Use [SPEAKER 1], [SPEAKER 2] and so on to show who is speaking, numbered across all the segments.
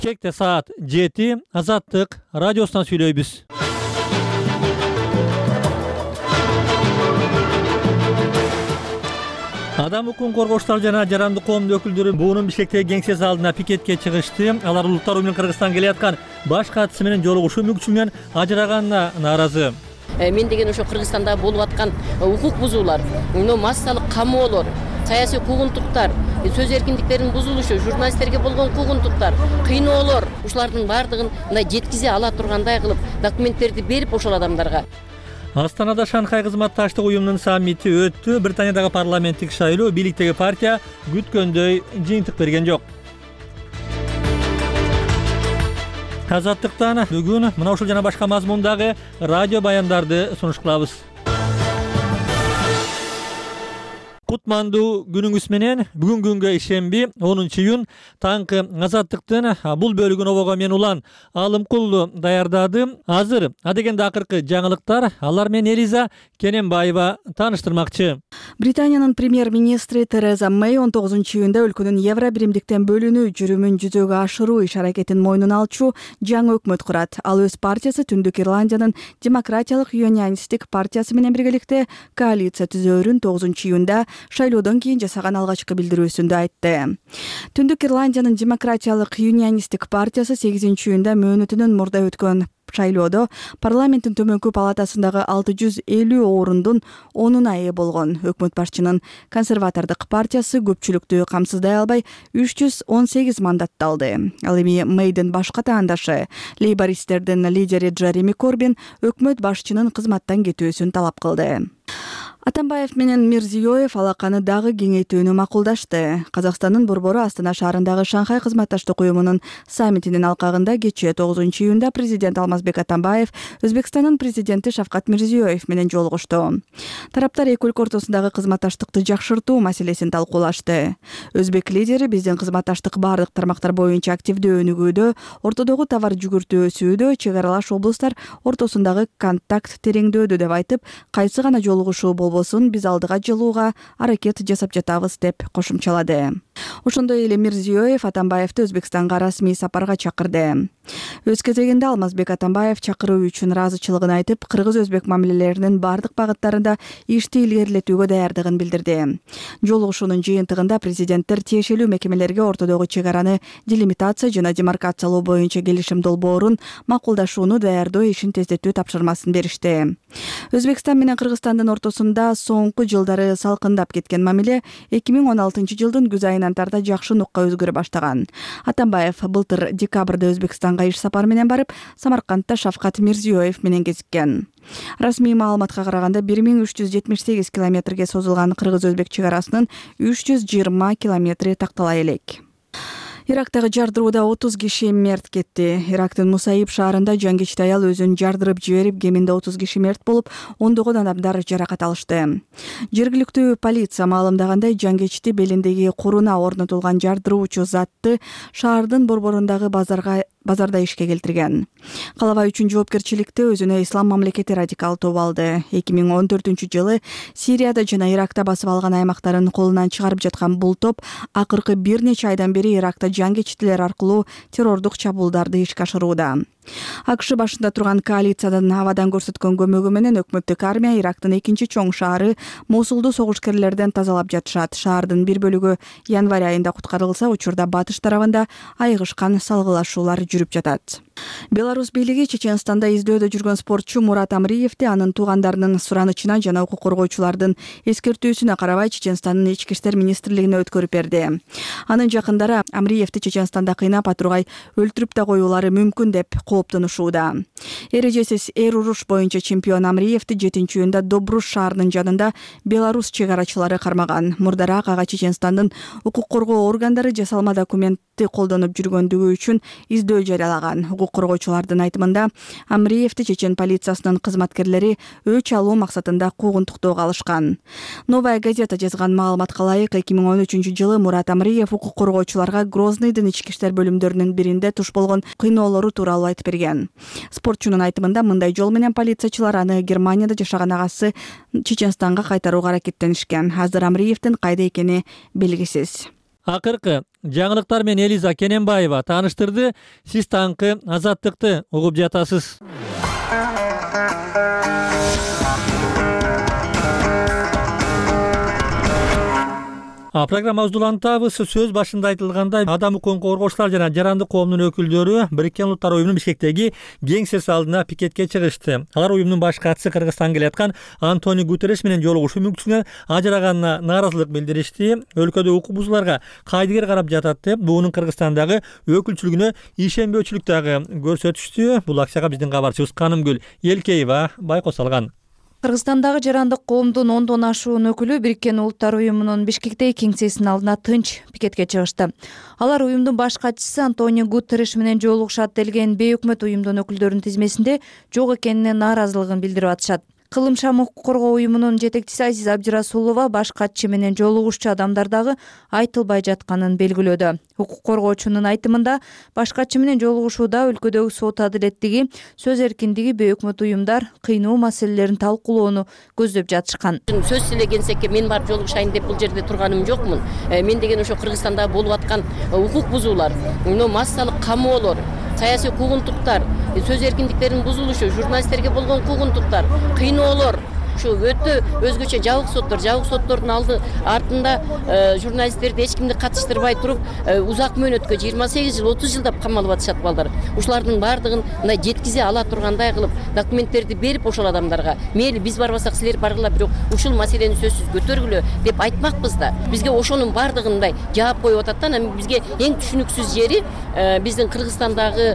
[SPEAKER 1] Kekte saat 7 Azаттык радиосунан сүйлөйбүз. Адам укугун коргоочулар жана жарандык коомдун өкүлдөрү буунун Бишкектеги кеңсеси алдына пикетке чыгышты. Алар Улуттар уюмунун Кыргызстанга келаткан баш катчысы менен жолугушуу мүмкүнчүлүгүнөн ажыраганына нааразы.
[SPEAKER 2] Мен деген ошо Кыргызстанда болуп аткан укук бузуулар, массалык камоолор, саясий куугунтуктар, сөз эркиндиктеринин бузулушу, журналисттерге болгон куугунтуктар, кыйноолор, ушулардын баардыгын мындай жеткизе ала тургандай кылып документтерди берип ошол адамдарга.
[SPEAKER 1] Астанада Шанхай кызматташтык уюмунун саммити өттү. Британиядагы парламенттик шайлоо бийликтеги партия күткөндөй жыйынтык берген жок. Азаттыктан бүгүн мына ушул жана башка мазмундагы радио баяндарды сунуш кылабыз. Кутмандуу күнүңүз менен. Бүгүн күнгө ишемби 10-июнь таңкы Азаттыктын бул бөлүгүн обого мен улан Алымкулду даярдады. Азыр адегенде акыркы жаңылыктар, алар менен Элиза Кененбаева тааныштырмакчы.
[SPEAKER 3] Британиянын премьер-министри Тереза Мэй 19-июнда өлкөнүн Евро биримдиктен бөлүнүү жүрүмүн жүзөгө ашыруу иш-аракетин мойнуна алчу жаңы өкмөт курат. Ал өз партиясы Түндүк Ирландиянын демократиялык юнионисттик партиясы менен биргеликте коалиция түзөөрүн 9-июнда шайлоодон кийин жасаган алгачкы билдирүүсүндө айтты. Түндүк Ирландиянын демократиялык юнионисттик партиясы 8-июнда мөөнөтүнөн мурда өткөн шайлоодо парламенттин төмөнкү палатасындагы 650 орундун 10-уна ээ болгон. Өкмөт башчынын консерватордук партиясы көпчүлүктү камсыздай албай 318 мандатты алды. Ал эми Мэйдин башка таандашы лейбористтердин лидери Джереми Корбин өкмөт башчынын кызматтан кетүүсүн талап кылды. Атамбаев менен Мирзиёев алаканы дагы кеңейтүүнү макулдашты. Казакстандын борбору Астана шаарындагы Шанхай кызматташтык уюмунун саммитинин алкагында кечээ 9-июнда президент Алмазбек Атамбаев Өзбекстандын президенти Шавкат Мирзиёев менен жолугушту. Тараптар эки өлкө ортосундагы кызматташтыкты жакшыртуу маселесин талкуулашты. Өзбек лидери биздин кызматташтык бардык тармактар боюнча активдүү өнүгүүдө, ортодогу товар жүгүртүү өсүүдө, чек аралаш облустар ортосундагы контакт тереңдөөдө деп айтып, кайсы гана жолугушуу болбосун биз алдыга жылууга аракет жасап жатабыз деп кошумчалады. Ошондой эле Мирзиёев Атамбаевди Өзбекстанга расмий сапарга чакырды. Өз кезегинде Алмазбек Атамбаев чакыруу үчүн ыраазычылыгын айтып, кыргыз-өзбек мамилелеринин бардык багыттарында ишти илгерилетүүгө даярдыгын билдирди. Жолугушуунун жыйынтыгында президенттер тиешелүү мекемелерге ортодогу чек араны делимитация жана демаркациялоо боюнча келишим долбоорун макулдашууну даярдоо ишин тездетүү тапшырмасын беришти. Өзбекстан менен Кыргызстандын ортосунда соңку жылдары салкындап кеткен мамиле 2016 жылдын күз айынан тарта жакшы нукка өзгөрө баштаган. Атамбаев былтыр декабрда Өзбекстанга иш сапар менен барып, Самаркандта Шавкат Мирзиёев менен кезиккен. Расмий маалыматка караганда 1378 километрге созулган кыргыз-өзбек чек арасынын 320 километри тактала элек. Ирактагы жардырууда 30 киши мерт кетти. Ирактын Мусаиб шаарында жангечти аял өзүн жардырып жиберип, кеминде 30 киши мерт болуп, 10 адамдар жаракат алышты. Жергиликтүү полиция маалымдагандай, жангечти белиндеги куруна орнотулган жардыруучу затты шаардын борборундагы базарда ишке келтирген. Калабай үчүн жоопкерчиликти өзүнө Ислам мамлекети радикал тобу алды. 2014-жылы Сирияда жана Иракта басып алган аймактарын колунан чыгарып жаткан бул топ акыркы бир нече айдан бери Иракта жангечтилер аркылуу террордук чабуулдарды ишке ашырууда. АКШ башында турган коалициядан абадан көрсөткөн көмөгү менен өкмөттүк армия Ирактын экинчи чоң шаары Мосулду согушкерлерден тазалап жатышат. Шаардын бир бөлүгү январь айында куткарылса, учурда батыш тарабында айыгышкан салгылашуулар жүрүп жатат. Беларусь бийлиги Чеченстанда издөөдө жүргөн спортчу Мурат Амриевди анын туугандарынын суранычына жана укук коргоочулардын эскертүүсүнө карабай Чеченстандын ички иштер министрлигине өткөрүп берди. Анын жакындары Амриевди Чеченстанда кыйнап атургай өлтүрүп да коюулары мүмкүн деп кооптонушууда. Эрежесиз эр уруш боюнча чемпион Амриевди 7-июнда Добруш шаарынын жанында Беларусь чек арачылары кармаган. Мурдараак ага Чеченстандын укук коргоо органдары жасалма документти колдонуп жүргөндүгү үчүн издөө жарыялаган. Укук коргоочулардын айтымында, Амриевди чечен полициясынын кызматкерлери өч алуу максатында куугунтуктоого алышкан. Новая газета жазган маалыматка ылайык, 2013-жылы Мурат Амриев укук коргоочуларга Грозныйдын ички иштер бөлүмдөрүнүн биринде туш болгон кыйноолору тууралуу айтып берген. Спортчунун айтымында, мындай жол менен полициячылар аны Германияда жашаган агасы Чеченстанга кайтарууга аракеттенишкен. Азыр Амриевдин кайда экени белгисиз.
[SPEAKER 1] Акыркы жаңылыктар менен Элиза Кененбаева тааныштырды. Сиз таңкы Азаттыкты угуп жатасыз. Программабызды улантабыз. Сөз башында айтылгандай, адам укугун коргоочулар жана жарандык коомдун өкүлдөрү Бириккен Улуттар уюмунун Бишкектеги кеңсеси алдына пикетке чыгышты. Алар уюмдун баш катчысы Кыргызстанга келаткан Антонио Гутерриш менен жолугушуу мүмкүнчүлүгүнөн ажыраганына нааразылык билдиришти. Өлкөдө укук бузууларга кайдыгер карап жатат деп, буунун Кыргызстандагы өкүлчүлүгүнө ишенбөөчүлүк дагы көрсөтүштү. Бул акчага биздин кабарчыбыз Канымгүл Элкеева байкоо салган.
[SPEAKER 4] Кыргызстандагы жарандык коомдун 10дон ашуун өкүлү Бириккен Улуттар уюмунун Бишкектеги кеңсесинин алдына тынч пикетке чыгышты. Алар уюмдун баш катчысы Антонио Гутерриш менен жолугушат делген бейөкмөт уюмдун өкүлдөрүнүн тизмесинде жок экенине нааразылыгын билдирип атышат. Кылым шам укук коргоо уюмунун жетекчиси Азиз Абдирасулова баш катчы менен жолугушчу адамдар дагы айтылбай жатканын белгилөөдө. Укук коргоочунун айтымында, баш катчы менен жолугушууда өлкөдөгү сот адилеттиги, сөз эркиндиги, бейөкмөт уюмдар кыйноо маселелерин талкуулоону көздөп жатышкан.
[SPEAKER 2] Сөз сүйлөгенсекке мен барып жолугушайын деп бул жерде турганым жокмун. Мен деген ошо Кыргызстанда болуп аткан укук бузуулар, массалык камоолор, саясий куугунтуктар, сөз эркиндиктеринин бузулушу, журналисттерге болгон куугунтуктар, кыйноолор, ушу өтө өзгөчө жабык соттордун артында журналисттерди эч кимди катыштырбай туруп узак мөөнөткө 28 жыл 30 жылдап камалып атышат балдар. Ушулардын баардыгын мындай жеткизе ала тургандай кылып документтерди берип ошол адамдарга мейли биз барбасак силер баргыла, бирок ушул маселени сөзсүз көтөргүлө деп айтмакпыз да. Бизге ошонун баардыгындай жаап коюп атат да. Анан бизге эң түшүнүксүз жери биздин Кыргызстандагы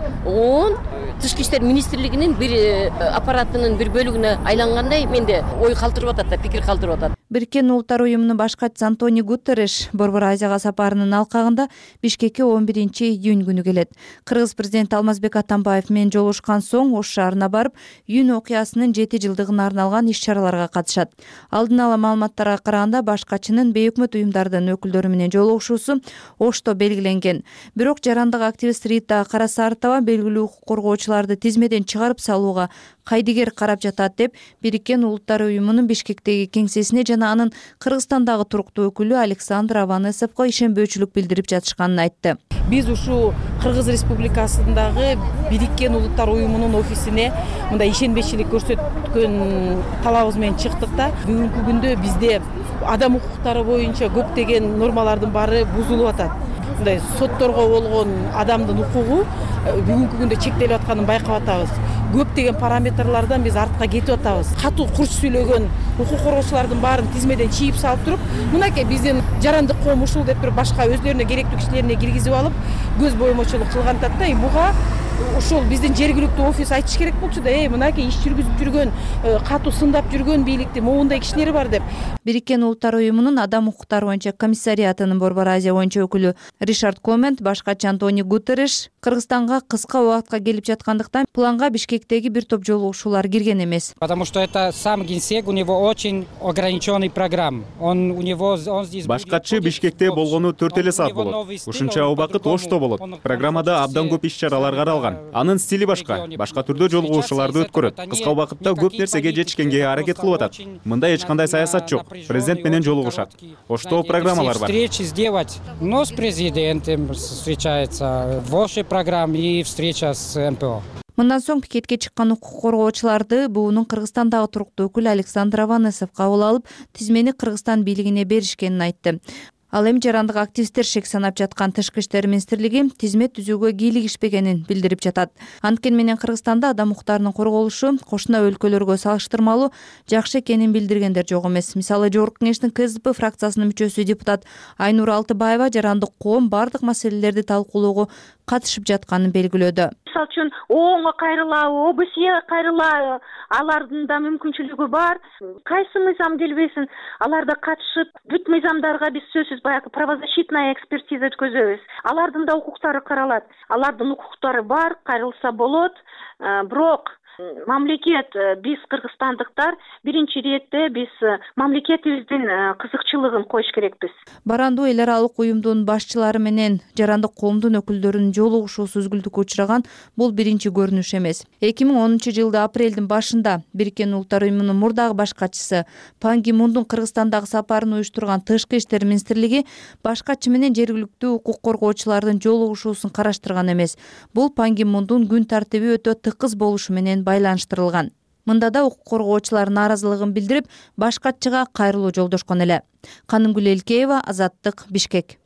[SPEAKER 2] Тышкы иштер министрлигинин бир аппаратынын бир бөлүгүнө айлангандай менде ой калтырып атат да, пикир калтырып атат.
[SPEAKER 4] Бириккен Улуттар уюмунун баш катчысы Антонио Гутерриш Борбор Азияга сапарынын алкагында Бишкекке 11-июнь күнү келет. Кыргыз президенти Алмазбек Атамбаев менен жолугушкан соң Ош шаарына барып, июнь окуясынын 7 жылдыгына арналган иш-чараларга катышат. Алдын ала маалыматтарга караганда, баш катчынын бейөкмөт уюмдардын өкүлдөрү менен жолугушуусу Ошто белгиленген. Бирок жарандык активист Рита Карасартова белгилүү укук коргоочуларды тизмеден чыгарып салууга кайдыгер карап жатат деп, Бириккен Улуттар уюмунун Бишкектеги кеңсесине жана анын Кыргызстандагы туруктуу өкүлү Александр Аванесовго ишенбөөчүлүк билдирип жатышканын айтты.
[SPEAKER 5] Биз ушу Кыргыз Республикасындагы Бириккен Улуттар уюмунун офисине мындай ишенбечилик көрсөткөн талабыбыз менен чыктык да. Бүгүнкү күндө бизде адам укуктары боюнча көптөгөн нормалардын баары бузулуп атат. Мындай сотторго болгон адамдын укугу бүгүнкү күндө чектелип атканын байкап атабыз. Көптөгөн параметрлардан биз артка кетип атабыз. Катуу курч сүйлөгөн укук коргоочулардын баарын тизмеден чийип салып туруп, мынакей биздин жарандык коом ушул деп туруп башка өздөрүнө керектүү кишилерине киргизип алып, көз боемочулук кылган атат да. Буга ошол биздин жергиликтүү офис айтыш керек болчу да, мынакей иш жүргүзүп жүргөн, катуу сындап жүргөн бийликтин моундай кишилери бар деп.
[SPEAKER 4] Бириккен Улуттар уюмунун адам укуктары боюнча комиссариатынын Борбор Азия боюнча өкүлү Ришард Комент баш катчы Антонио Гутерриш Кыргызстанга кыска убакытка келип жаткандыктан планга Бишкектеги бир топ жолугушуулар кирген эмес.
[SPEAKER 6] Потому что это сам генсек, у него очень ограниченный программ. Он здесь
[SPEAKER 7] баш катчы Бишкекте болгону 4 эле саат болот. Ушунча убакыт Ошто болот. Программада абдан көп иш-чаралар каралган. Анын стили башка түрдө жолугушууларды өткөрөт. Кыска убакытта көп нерсеге жетишкенге аракет кылып атат. Мында эч кандай саясат жок. Президент менен жолугушат. Ошто программалар бар.
[SPEAKER 6] Встречи сделать, но с президентом встречается. В Ошо программе и встреча с МПО.
[SPEAKER 4] Мындан соң пикетке чыккан укук коргоочуларды буунун Кыргызстандагы туруктуу өкүлү Александр Аванесов кабыл алып, тизмени Кыргызстан бийлигине беришкенин айтты. Ал эми жарандык активисттер шек санап жаткан Тышкы иштер министрлиги тизме түзүүгө кийлигишпегенин билдирип жатат. Анткени менен Кыргызстанда адам укуктарынын корголушу кошуна өлкөлөргө салыштырмалуу жакшы экенин билдиргендер жок эмес. Мисалы, Жогорку Кеңештин КСДП фракциясынын мүчөсү депутат Айнур Алтыбаева жарандык коом бардык маселелерди талкуулоого катышып жатканын белгилөөдө.
[SPEAKER 8] Мисалы үчүн ООНго кайрыла, ОБСЕге кайрыла, алардын да мүмкүнчүлүгү бар. Кайсы мыйзам делбесин, аларда катышып, бүт мыйзамдарга биз сөзсүз баягы правозащитная экспертиза өткөзөбүз. Алардын да укуктары каралат. Алардын укуктары бар, кайрылса болот. Бирок мамлекет биз кыргызстандыктар биринчи иретте биз мамлекетибиздин кызыкчылыгын коюш керекпиз.
[SPEAKER 4] Барандуу эл аралык уюмдун башчылары менен жарандык коомдун өкүлдөрүнүн жолугушуусу үзгүлтүккө учураган бул биринчи көрүнүш эмес. 2010-жылы апрелдин башында Бириккен Улуттар уюмунун мурдагы баш катчысы Пан Ги Мундун Кыргызстандагы сапарын уюштурган Тышкы иштер министрлиги баш катчы менен жергиликтүү укук коргоочулардын жолугушуусун караштырган эмес. Бул Пан Ги Мундун күн тартиби өтө тыкыз болушу менен байланыштырылган. Мында да укук коргоочулар нааразылыгын билдирип, баш катчыга кайрылуу жолдошкон эле. Канымгүл Элкеева, Азаттык, Бишкек.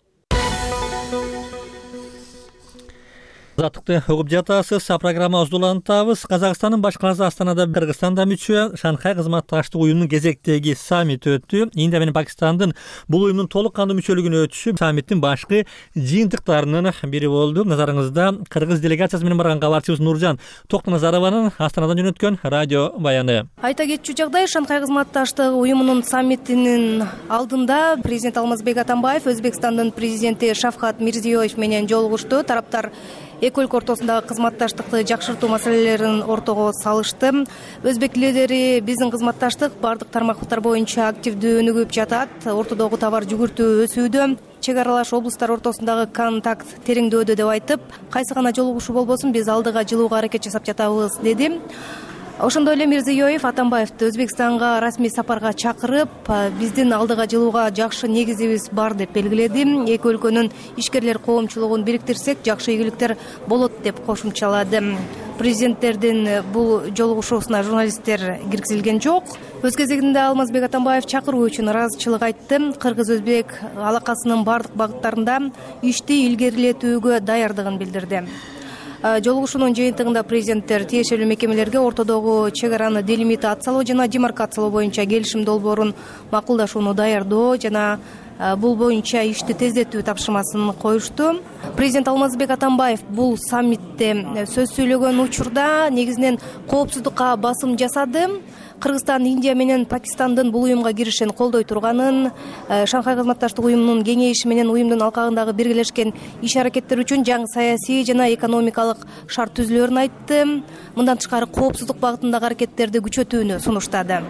[SPEAKER 1] Азаттыкты угуп жатасыз. Программабызды улантабыз. Казакстандын баш каласы Астанада Кыргызстанда мүчө Шанхай кызматташтык уюмунун кезектеги саммити өттү. Индия менен Пакистандын бул уюмдун толук кандуу мүчөлүгүнө өтүшү саммиттин башкы жыйынтыктарынын бири болду. Назарыңызда кыргыз делегациясы менен барган кабарчыбыз Нуржан Токтоназарованын Астанадан жөнөткөн радио баяны.
[SPEAKER 9] Айта кетчү жагдай, Шанхай кызматташтык уюмунун саммитинин алдында президент Алмазбек Атамбаев Өзбекстандын президенти Шавкат Мирзиёев менен жолугушту. Тараптар эки өлкө ортосундагы кызматташтыкты жакшыртуу маселелерин ортого салышты. Өзбек лидери биздин кызматташтык бардык тармактар боюнча активдүү өнүгүп жатат. Ортодогу товар жүгүртүү өсүүдө, чек аралаш облустар ортосундагы контакт тереңдөөдө деп айтып, кайсы гана жолугушуу болбосун биз алдыга жылууга аракет жасап жатабыз деди. Ошондой эле Мирзиёев Атамбаевди Өзбекстанга расмий сапарга чакырып, биздин алдыга жылууга жакшы негизибиз бар деп белгиледи. Эки өлкөнүн ишкерлер коомчулугун бириктирсек, жакшы ийгиликтер болот деп кошумчалады. Президенттердин бул жолугушуусуна журналисттер киргизилген жок. Өз кезегинде Алмазбек Атамбаев чакыруу үчүн ыраазычылык айтты. Кыргыз-өзбек алакасынын бардык багыттарында ишти илгерилетүүгө даярдыгын билдирди. Жолугушуунун жыйынтыгында президенттер тиешелүү мекемелерге ортодогу чек араны делимитациялоо жана демаркациялоо боюнча келишим долбоорун макулдашууну даярдоо жана бул боюнча ишти тездетүү тапшырмасын коюшту. Президент Алмазбек Атамбаев бул саммитте сөз сүйлөгөн учурда негизинен коопсуздукка басым жасады. Кыргызстан, Индия менен Пакистандын бул уюмга киришин колдой турганын, Шанхай кызматташтык уюмунун кеңейиши менен уюмдун алкагындагы биргелешкен иш-аракеттер үчүн жаңы саясий жана экономикалык шарт түзүлөрүн айтты. Мындан тышкары коопсуздук багытындагы аракеттерди күчөтүүнү сунуштады.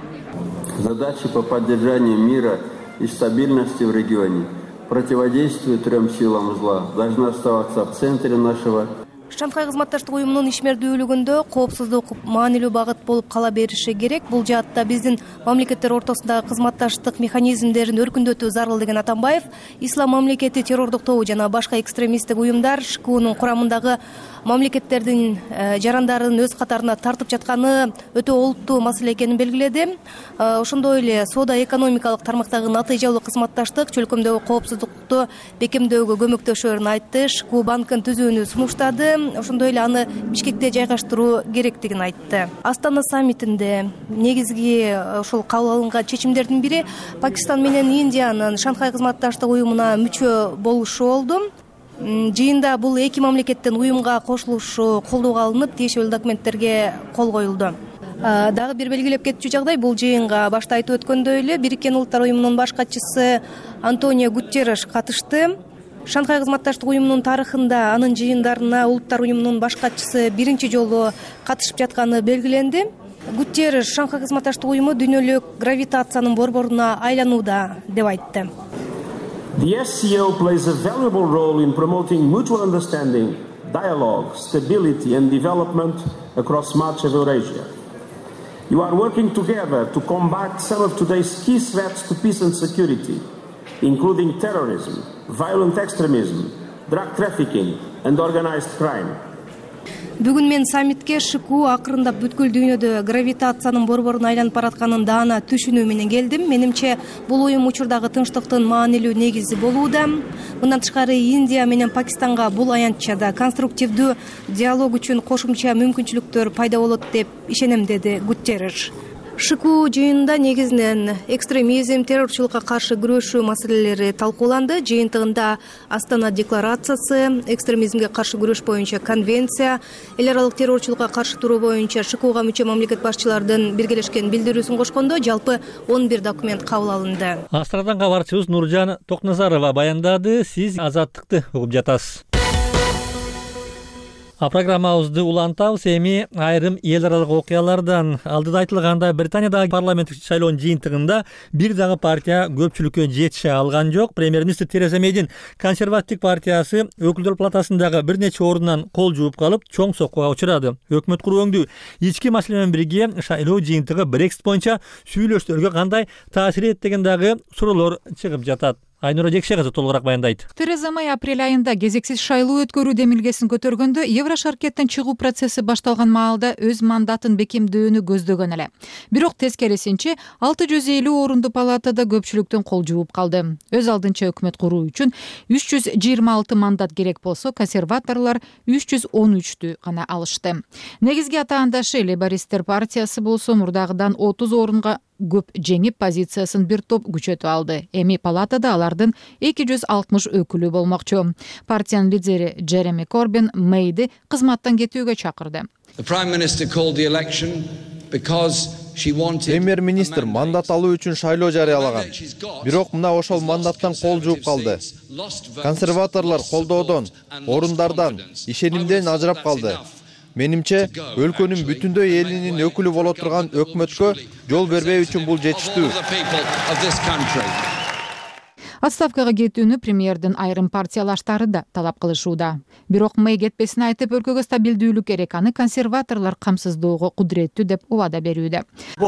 [SPEAKER 10] Задачи по поддержанию мира и стабильности в регионе, противодействию трем силам зла должны оставаться в центре нашего.
[SPEAKER 9] Шанхай кызматташтык уюмунун ишмердүүлүгүндө коопсуздук маанилүү багыт болуп кала бериши керек. Бул жаатта биздин мамлекеттер ортосундагы кызматташтык механизмдерин өркүндөтүү зарыл деген Атамбаев, ислам мамлекети террордук тобу жана башка экстремисттик уюмдар ШКУнун курамындагы мамлекеттердин жарандарын өз катарына тартып жатканы өтө олуттуу маселе экенин белгиледи. Ошондой эле соода экономикалык тармактагы натыйжалуу кызматташтык чөлкөмдөгү коопсуздукту бекемдөөгө көмөктөшөөрүн айтты. ШКУ банкын түзүүнү сунуштады. Ошондой эле аны Бишкекте жайгаштыруу керектигин айтты. Астана саммитинде негизги ошол кабыл алынган чечимдердин бири Пакистан менен Индиянын Шанхай кызматташтык уюмуна мүчө болушу болду. Жыйында бул эки мамлекеттин уюмга кошулушу колдоого алынып, тиешелүү документтерге кол коюлду. Дагы бир белгилеп кетчү жагдай, бул жыйынга башта айтып өткөндөй эле Бириккен Улуттар уюмунун баш катчысы Антонио Гутерреш катышты. Шанхай кызматташтык уюмунун тарыхында анын жыйындарына Улуттар уюмунун баш катчысы биринчи жолу катышып жатканы белгиленди. Гутерреш Шанхай кызматташтык уюму дүйнөлүк гравитациянын борборуна айланууда деп айтты.
[SPEAKER 11] The SCO plays a valuable role in promoting mutual understanding, dialogue, stability and development across much of Eurasia. You are working together to combat some of today's key threats to peace and security, including terrorism, violent extremism, drug trafficking and organized crime.
[SPEAKER 9] Бүгүн мен саммитке ШКУ акырындап бүткүл дүйнөдө гравитациянын борборуна айланып баратканын даана түшүнүү менен келдим. Менимче бул уюм учурдагы тынчтыктын маанилүү негизи болууда. Мындан тышкары Индия менен Пакистанга бул аянтчада конструктивдүү диалог үчүн кошумча мүмкүнчүлүктөр пайда болот деп ишенем, деди Гутерреш. ШКУ жыйынында негизинен экстремизм, террорчулукка каршы күрөшүү маселелери талкууланды. Жыйынтыгында Астана декларациясы, экстремизмге каршы күрөш боюнча конвенция, эл аралык террорчулукка каршы туруу боюнча ШКУга мүчө мамлекет башчылардын биргелешкен билдирүүсүн кошкондо жалпы 11 документ кабыл алынды.
[SPEAKER 1] Астанадан кабарчыбыз Нуржан Токназарова баяндады. Сиз Азаттыкты угуп жатасыз. Программабызды улантабыз. Эми айрым эл аралык окуялардан. Алдыда айтылгандай, Британиядагы парламенттик шайлоонун жыйынтыгында бир дагы партия көпчүлүккө жете алган жок. Премьер-министр Тереза Мейдин консервативдик партиясы өкүлдөр палатасындагы бир нече орундан кол жууп калып, чоң соккуга учурады. Өкмөт куруу өңдүү ички маселе менен бирге шайлоо жыйынтыгы Брексит боюнча сүйлөшүүлөргө кандай таасир этти деген дагы суроолор чыгып жатат. Айнура Жекше кызы толугураак баяндайт.
[SPEAKER 12] Тереза Мэй апрель айында кезексиз шайлоо өткөрүү демилгесин көтөргөндө Евро шаркеттен чыгуу процесси башталган маалда өз мандатын бекемдөөнү көздөгөн эле. Бирок тескерисинче 650 орунду палатада көпчүлүктөн кол жууп калды. Өз алдынча өкмөт куруу үчүн 326 мандат керек болсо, консерваторлор 313тү гана алышты. Негизги атаандашы Лейбористтер партиясы болсо мурдагыдан 30 орунга көп жеңип позициясын бир топ күчөтүп алды. Эми палатада алардын 260 өкүлү болмокчу. Партиянын лидери Джереми Корбин Мэйди кызматтан кетүүгө чакырды.
[SPEAKER 13] Премьер-министр мандат алуу үчүн шайлоо жарыялаган. Бирок мына ошол мандаттан кол жууп калды. Консерваторлор колдоодон, орундардан, ишенимден ажырап калды. Менимче, өлкөнүн бүтүндөй элинин өкүлү боло турган өкмөткө жол бербөө үчүн бул жетиштүү.
[SPEAKER 12] Отставкага кетүүнү премьердин айрым партиялаштары да талап кылышууда. Бирок Мэй кетпесин айтып, өлкөгө стабилдүүлүк керек, аны консерваторлор камсыздоого кудуреттүү деп убада берүүдө.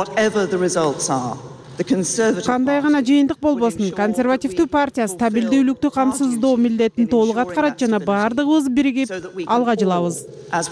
[SPEAKER 5] Кандай гана жыйынтык болбосун, консервативдүү партия стабилдүүлүктү камсыздоо милдетин толук аткарат жана бардыгыбыз биригип алга жылабыз.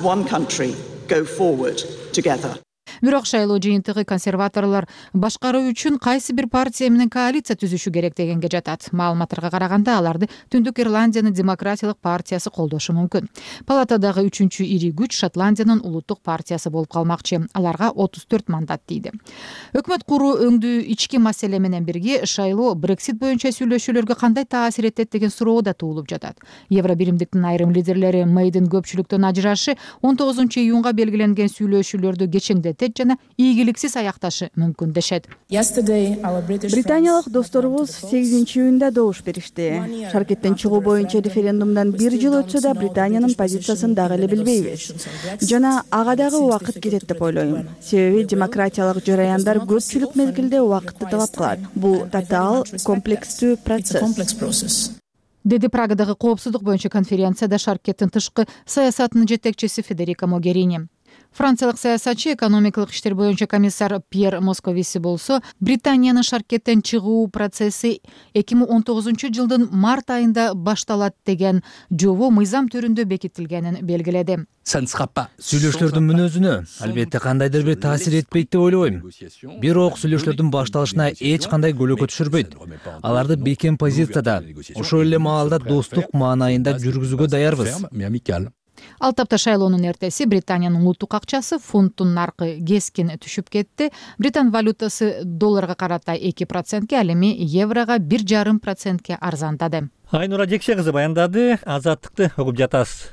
[SPEAKER 12] Бирок шайлоо жыйынтыгы консерваторлор башкаруу үчүн кайсы бир партия менен коалиция түзүшү керек дегенге жатат. Маалыматтарга караганда, аларды Түндүк Ирландиянын демократиялык партиясы колдошу мүмкүн. Палатадагы үчүнчү ири күч Шотландиянын улуттук партиясы болуп калмакчы. Аларга 34 мандат тийди. Өкмөт куруу өңдүү ички маселе менен бирге шайлоо Брексит боюнча сүйлөшүүлөргө кандай таасир этет деген суроо да туулуп жатат. Евро биримдиктин айрым лидерлери Мэйдин көпчүлүктөн ажырашы 19-июнга белгиленген сүйлөшүүлөрдү кечеңдетет жана ийгиликсиз аякташы мүмкүн дешет.
[SPEAKER 3] Британиялык досторубуз 8-июнда добуш беришти. Шаркеттен чыгуу боюнча референдумдан 1 жыл өтсө да Британиянын позициясын дагы эле билбейбиз. Жана ага дагы убакыт кетет деп ойлойм. Себеби демократиялык жараяндар көпчүлүк мезгилде убакытты талап кылат. Бул татаал комплекстүү процесс.
[SPEAKER 12] Деди Прагадагы коопсуздук боюнча конференцияда шаркеттин тышкы саясатынын жетекчиси Федерико Могерини. Франциялык саясатчы, экономикалык иштер боюнча комиссар Пьер Московиси болсо, Британиянын шаркеттен чыгуу процесси 2019-жылдын март айында башталат деген жобо мыйзам түрүндө бекитилгенин белгиледи.
[SPEAKER 14] Сүйлөшүүлөрдүн мүнөзүнө албетте кандайдыр бир таасир этпейт деп ойлойм. Бирок сүйлөшүүлөрдүн башталышына эч кандай көлөкө түшүрбөйт. Аларды бекем позицияда, ошол эле маалда достук маанайында жүргүзүүгө даярбыз.
[SPEAKER 12] Ал тапта шайлоонун эртеси Британиянын улуттук акчасы фунттун наркы кескин түшүп кетти. Британ валютасы долларга карата 2%, ал эми еврога 1,5% арзандады.
[SPEAKER 1] Айнура Жекше кызы баяндады. Азаттыкты угуп жатасыз.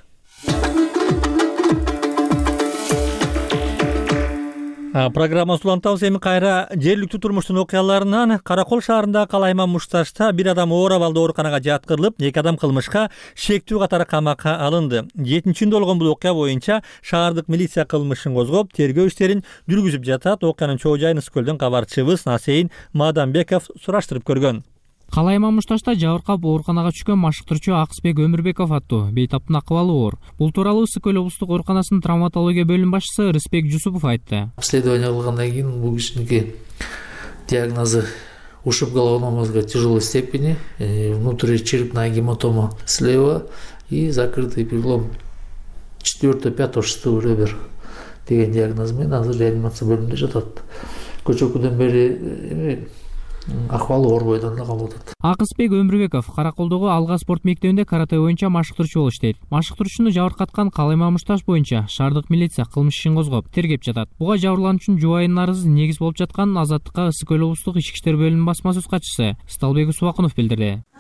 [SPEAKER 1] Программа улантабыз. Эми кайра жергиликтүү турмуштун окуяларынан Каракол шаарындагы Калайман Мушташта бир адам оор абалда ооруканага жаткырылып, 2 адам кылмышка шектүү катары камакка алынды. 7-июнда болгон бул окуя боюнча шаардык милиция кылмышын козгоп, тергөө иштерин жүргүзүп жатат. Окуянын чоо жайын Ысыкөлдөн кабарчыбыз Насейин Мадамбеков сураштырып көргөн.
[SPEAKER 15] Калайман Мушташта жабыркап ооруканага түшкөн машыктырчу Акысбек Өмүрбеков аттуу бейтаптын акыбалы оор. Бул тууралуу Ысыкөл облустук ооруканасынын травматология бөлүм башчысы Рыспек Жусупов айтты.
[SPEAKER 16] Обследование кылгандан кийин бул кишиники диагнозу ушиб головного мозга тяжелой степени, внутричерепная гематома слева и закрытый перелом 4, 5, 6 ребер деген диагноз менен азыр реанимация бөлүмүндө жатат. Көчөкүдөн бери акыбалы оор бойдон калып атат.
[SPEAKER 15] Акысбек Өмүрбеков Караколдогу Алга спорт мектебинде карате боюнча машыктырчу болуп иштейт. Машыктырчуну жабыркаткан Калайман Мушташ боюнча шаардык милиция кылмыш ишин козгоп, тергеп жатат. Буга жабырлануучунун жубайынын арызы негиз болуп жатканын Азаттыкка Ысыкөл облустук ички иштер бөлүмүнүн басма сөз катчысы Сталбек Усубакунов билдирди.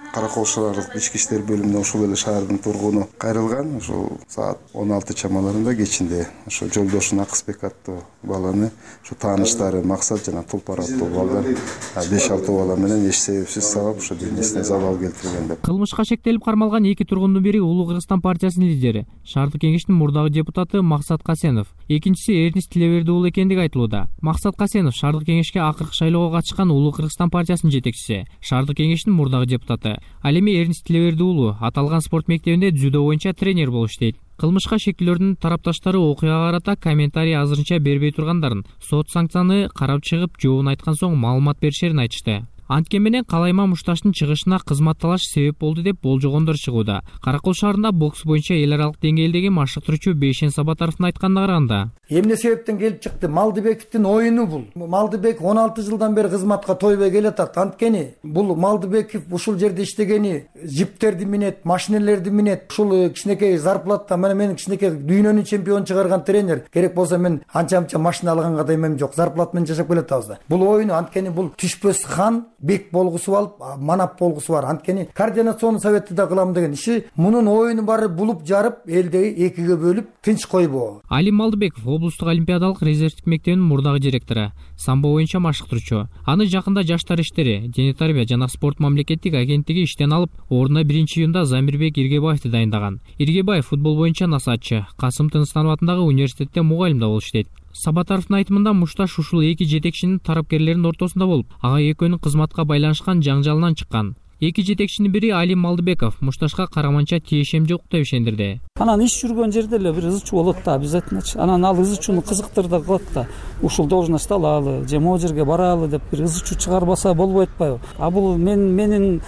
[SPEAKER 17] Каракол шаардык ички иштер бөлүмүнө ушул эле шаардын тургуну кайрылган. Ушул саат 16 чамаларында кечинде ошо жолдошун Акысбек аттуу баланы ушу тааныштары Максат жана Тулпар аттуу балдар 5-6 бала менен эч себепсиз сабап ошо денесине залал келтирген деп.
[SPEAKER 15] Кылмышка шектелип кармалган 2 тургундун бири Улуу Кыргызстан партиясынын лидери, шаардык кеңештин мурдагы депутаты Максат Касенов, экинчиси Эрнест Тилеберди уулу экендиги айтылууда. Максат Касенов шаардык кеңешке акыркы шайлоого катышкан Улуу Кыргызстан партиясынын жетекчиси, шаардык кеңештин мурдагы депутаты. Ал эми Эрнест Тилеберди уулу аталган спорт мектебинде дзюдо боюнча тренер болуп иштейт. Кылмышка шектүүлөрдүн тарапташтары окуяга карата комментарий азырынча бербей тургандарын, сот санкцияны карап чыгып, жообун айткан соң маалымат беришерин айтышты. Анткени менен Калайма Мушташтын чыгышына кызмат талаш себеп болду деп болжогондор чыгууда. Каракол шаарында бокс боюнча эл аралык деңгээлдеги машыктыруучу Бейшен Сабатаровдун айтканына караганда,
[SPEAKER 18] эмне себептен келип чыкты? Малдыбековдун оюну бул. Малдыбек 16 жылдан бери кызматка тойбой келатат. Анткени бул Малдыбеков ушул жерде иштегени, жиптерди минет, машинелерди минет, ушул кичинекей зарплата менен кичинекей дүйнөнүн чемпиону чыгарган тренер. Керек болсо мен анча машина алганга да эмем жок. Зарплата менен жашап келатабыз да. Бул оюну анткени бул түшпөс хан бек болгусу алып, манап болгусу бар. Анткени координационный советти да кылам деген иши мунун оюну бары булуп жарып, элди экиге бөлүп тынч койбоо.
[SPEAKER 15] Али Малдыбеков облустук олимпиадалык резервдик мектебинин мурдагы директору, самбо боюнча машыктыруучу. Аны жакында жаштар иштери, дене тарбия жана спорт мамлекеттик агенттиги иштен алып, ордуна 1-июнда Замирбек Иргебаевди дайындаган. Иргебаев футбол боюнча насаатчы, Касым Тыныстанов атындагы университетте мугалим да болуп иштейт. Сабатаровдун айтымында Мушташ ушул эки жетекчинин тарапкерлеринин ортосунда болуп, ага экөөнүн кызматка байланышкан жаңжалынан чыккан. Эки жетекчинин бири Али Малдыбеков Мушташка караманча тиешем жок деп ишендирди.
[SPEAKER 19] Анан иш жүргөн жерде эле бир ызычуу болот да, обязательно. Анан ал ызычууну кызыктырды кылат да. Ушул должностду алалы, же могу жерге баралы деп бир ызычуу чыгарбаса болбой атпайбы? А бул менин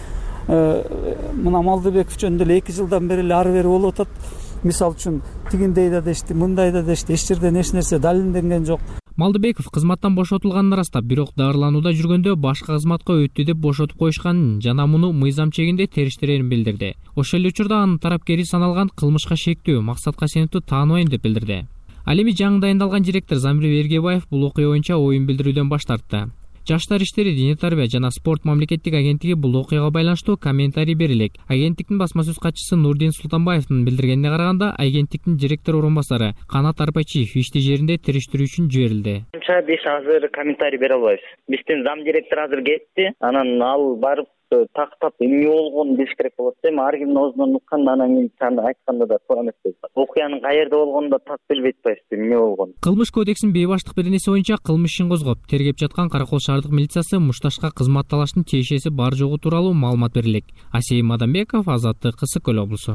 [SPEAKER 19] мына Малдыбеков жөнүндө эле 2 жылдан бери эле ары бери болуп атат. Мисалы үчүн тигиндей да дешти, мындай да дешти, эч жерден эч нерсе далилденген жок.
[SPEAKER 15] Малдыбеков кызматтан бошотулганын ырастап, бирок дарыланууда жүргөндө башка кызматка өттү деп бошотуп коюшканын жана муну мыйзам чегинде териштирерин билдирди. Ошол эле учурда анын тарапкери саналган кылмышка шектүү Максат Касеновду тааныбайм деп билдирди. Ал эми жаңы дайындалган директор Замирбек Иргебаев бул окуя боюнча оюн билдирүүдөн баш тартты. Жаштар иштери, дене тарбия жана спорт мамлекеттик агенттиги бул окуяга байланыштуу комментарий бере элек. Агенттиктин басма сөз катчысы Нурдин Султанбаевдин билдиргенине караганда, агенттиктин директор орун басары Канат Арбачиев ишти жеринде териштирүү үчүн жиберилди.
[SPEAKER 20] Биз азыр комментарий бере албайбыз. Биздин зам директор азыр кетти, анан ал барып тактап эмне болгонун билиш керек болот. Эми ар кимдин оозунан уккан, анан кийин айтканда да туура эмес дейт. Окуянын каерде болгонун да так билбей атпайбыз, эмне болгонун.
[SPEAKER 15] Кылмыш кодексинин бейбаштык беренеси боюнча кылмыш ишин козгоп, тергеп жаткан Каракол шаардык милициясы Мушташка кызмат талаштын тиешеси бар жогу тууралуу маалымат берилек. Асей Мадамбеков, Азаттык, Кысык Көл облусу.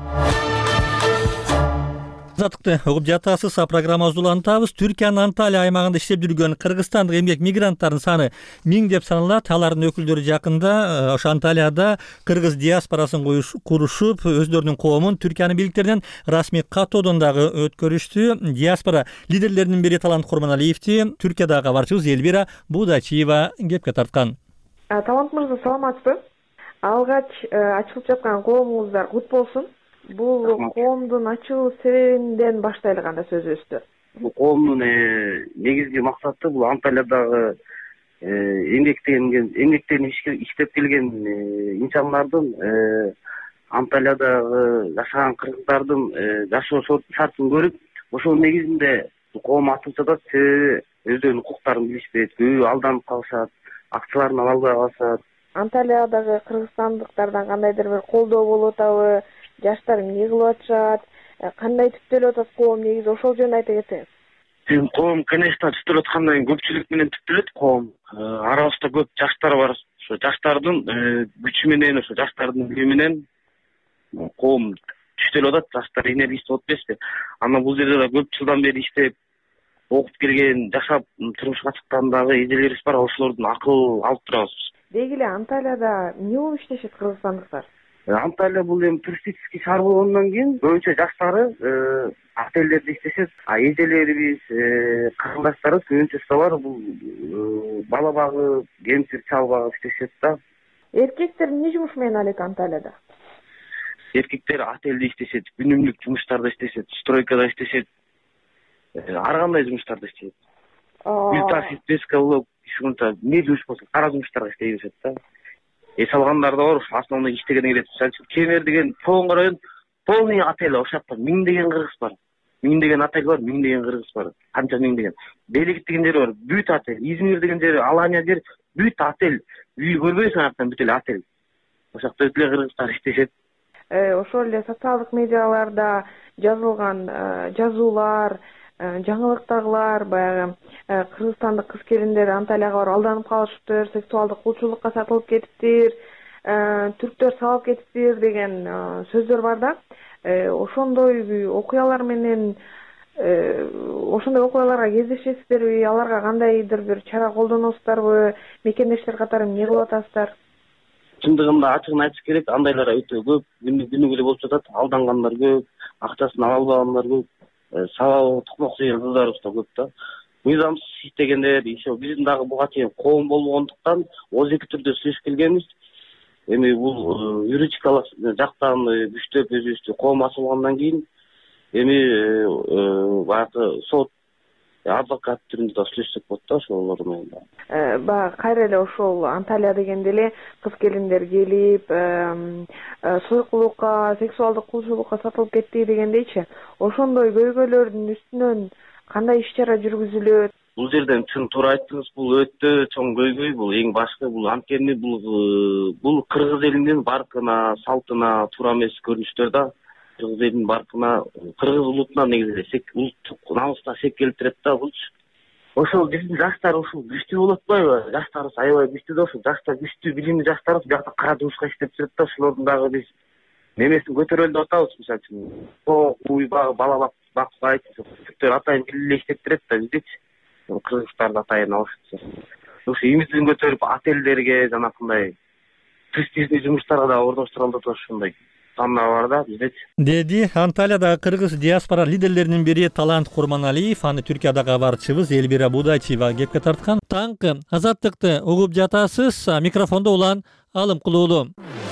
[SPEAKER 1] Азаттыкты угуп жатасыз. Программабызды улантабыз. Түркиянын Анталия аймагында иштеп жүргөн кыргызстандык эмгек мигранттардын саны 1000 деп саналат. Алардын өкүлдөрү жакында ошо Анталияда кыргыз диаспорасын курушуп, өздөрүнүн коомун Түркиянын бийликтеринен расмий каттоодон дагы өткөрүштү. Диаспора лидерлеринин бири Талант Курманалиевди Түркиядагы кабарчыбыз Элвира Будачиева кепке тарткан.
[SPEAKER 21] Талант мырза, саламатсызбы? Алгач ачылып жаткан коомуңуздар кут болсун. Бул коомдун ачылуу себебинден баштайлы кандай сөзүбүздү?
[SPEAKER 22] Бул коомдун негизги максаты бул Анталиядагы эмгектенip иштеп келген инсандардын Анталиядагы жашаган кыргыздардын жашоо шартын көрүп, ошонун негизинде коом ачылып жатат. Себеби өздөрүнүн укуктарын билишпейт, көбү алданып калышат, акчаларын ала албай калышат.
[SPEAKER 21] Анталиядагы кыргызстандыктардан кандайдыр бир колдоо болуп атабы? Жаштар эмне кылып атышат? Кандай түптөлүп атат коом? Негизи ошол жөнүндө айта кетсеңиз.
[SPEAKER 22] Коом, конечно, түптөлүп аткандай көпчүлүк менен түптөлөт коом. Арабызда көп жаштар бар. Ошо жаштардын күчү менен, ошо жаштардын бири менен коом түптөлүп атат. Жаштар энергиясы болуп берсе. Анан бул жерде да көп жылдан бери иштеп, окуп келген, жашап, турмушка чыккандагы эжелерибиз бар. Ошолордун акыл алып турабыз.
[SPEAKER 21] Деги эле Анталияда эмне болуп иштешет кыргызстандыктар?
[SPEAKER 22] Анталия бул эми туристический шаар болгондон кийин көбүнчө жаштары отелдерде иштешет. Эжелерибиз, карындаштарыбыз көбүнчөсү бар бул бала багып, кемпир чал багып иштешет да.
[SPEAKER 21] Эркектер эмне жумуш менен алек Анталияда?
[SPEAKER 22] Эркектер отелде иштешет, күнүмдүк жумуштарда иштешет, стройкада иштешет. Ар кандай жумуштарда иштешет. Гүл ташып, песка улап, ушунча не жумуш болсо, кара жумуштарга иштей беришет да. эс алгандар да бар, основной иштеген келет. Мисалы үчүн Кемер деген чоң район полный отель, ошакта миңдеген кыргыз бар. Миңдеген отель бар, миңдеген кыргыз бар. Канча миңдеген. Белгит деген жер бар, бүт отель. Измир деген жер, Алания жер, бүт отель. Үй көрбөйсүң аттан бүт эле отель. Ошакта бүт эле кыргыздар иштешет.
[SPEAKER 21] Ошол эле социалдык медиаларда жазылган жазуулар, жаңылыктагылар баягы кыргызстандык кыз келиндер Анталияга барып алданып калышыптыр, сексуалдык кулчулукка сатылып кетиптир, түрктөр салып кетиптир деген сөздөр бар да. Ошондой окуялар менен ошондой окуяларга кездешесиздерби, аларга кандайдыр бир чара колдоносуздарбы, мекендештер катары эмне кылып атасыздар?
[SPEAKER 22] Чындыгында ачыгын айтыш керек, андайлар өтө көп, күнү эле болуп жатат. Алдангандар көп, акчасын ала албагандар көп, сабабы тукмок жеген кыздарыбыз да көп да. Мыйзамсыз иштегендер, биздин дагы буга чейин коом болгондуктан 12 түрдө сүйлөш келгенбиз. Эми бул юридикалык жактан күчтөп өзүбүздү коом ачылгандан кийин эми баягы сот адвокат түрүндө да сүйлөшсөк болот да ошолор менен.
[SPEAKER 21] Баягы кайра эле ошол Анталия дегенде эле кыз келиндер келип, сойкулукка, сексуалдык кулчулукка сатылып кетти дегендейчи. Ошондой көйгөйлөрдүн үстүнөн кандай иш-чара жүргүзүлөт?
[SPEAKER 22] Бул жерден чын туура айттыңыз, бул өтө чоң көйгөй, бул эң башкы, бул анткени бул кыргыз элинин баркына, салтына туура эмес көрүнүштөр да. Кыргыз элинин баркына, кыргыз улутуна негизи улуттук намысына шек келтирет да булчу. Ошол биздин жаштар ушул күчтүү болуп атпайбы? Жаштарыбыз аябай күчтүү да, ошол жаштар күчтүү, билимдүү жаштарыбыз биякта кара жумушка иштеп жүрөт да, ошолордун дагы биз немесин көтөрөлү деп атабыз, мисалы үчүн. Уй бала бакпайт, түктөр атайын эле иштеп берет да биздечи. Кыргызстарды атайын алышчу. Ошо имиджин көтөрүп отелдерге жанакындай престижный жумуштарга да орноштура алат ошондой санаа бар да биздечи.
[SPEAKER 1] Деди Анталиядагы кыргыз диаспора лидерлеринин бири Талант Курманалиев, аны Түркиядагы кабарчыбыз Элбира Будачева кепке тарткан. Таңкы азаттыкты угуп жатасыз. Микрофондо улан Алымкулуулу.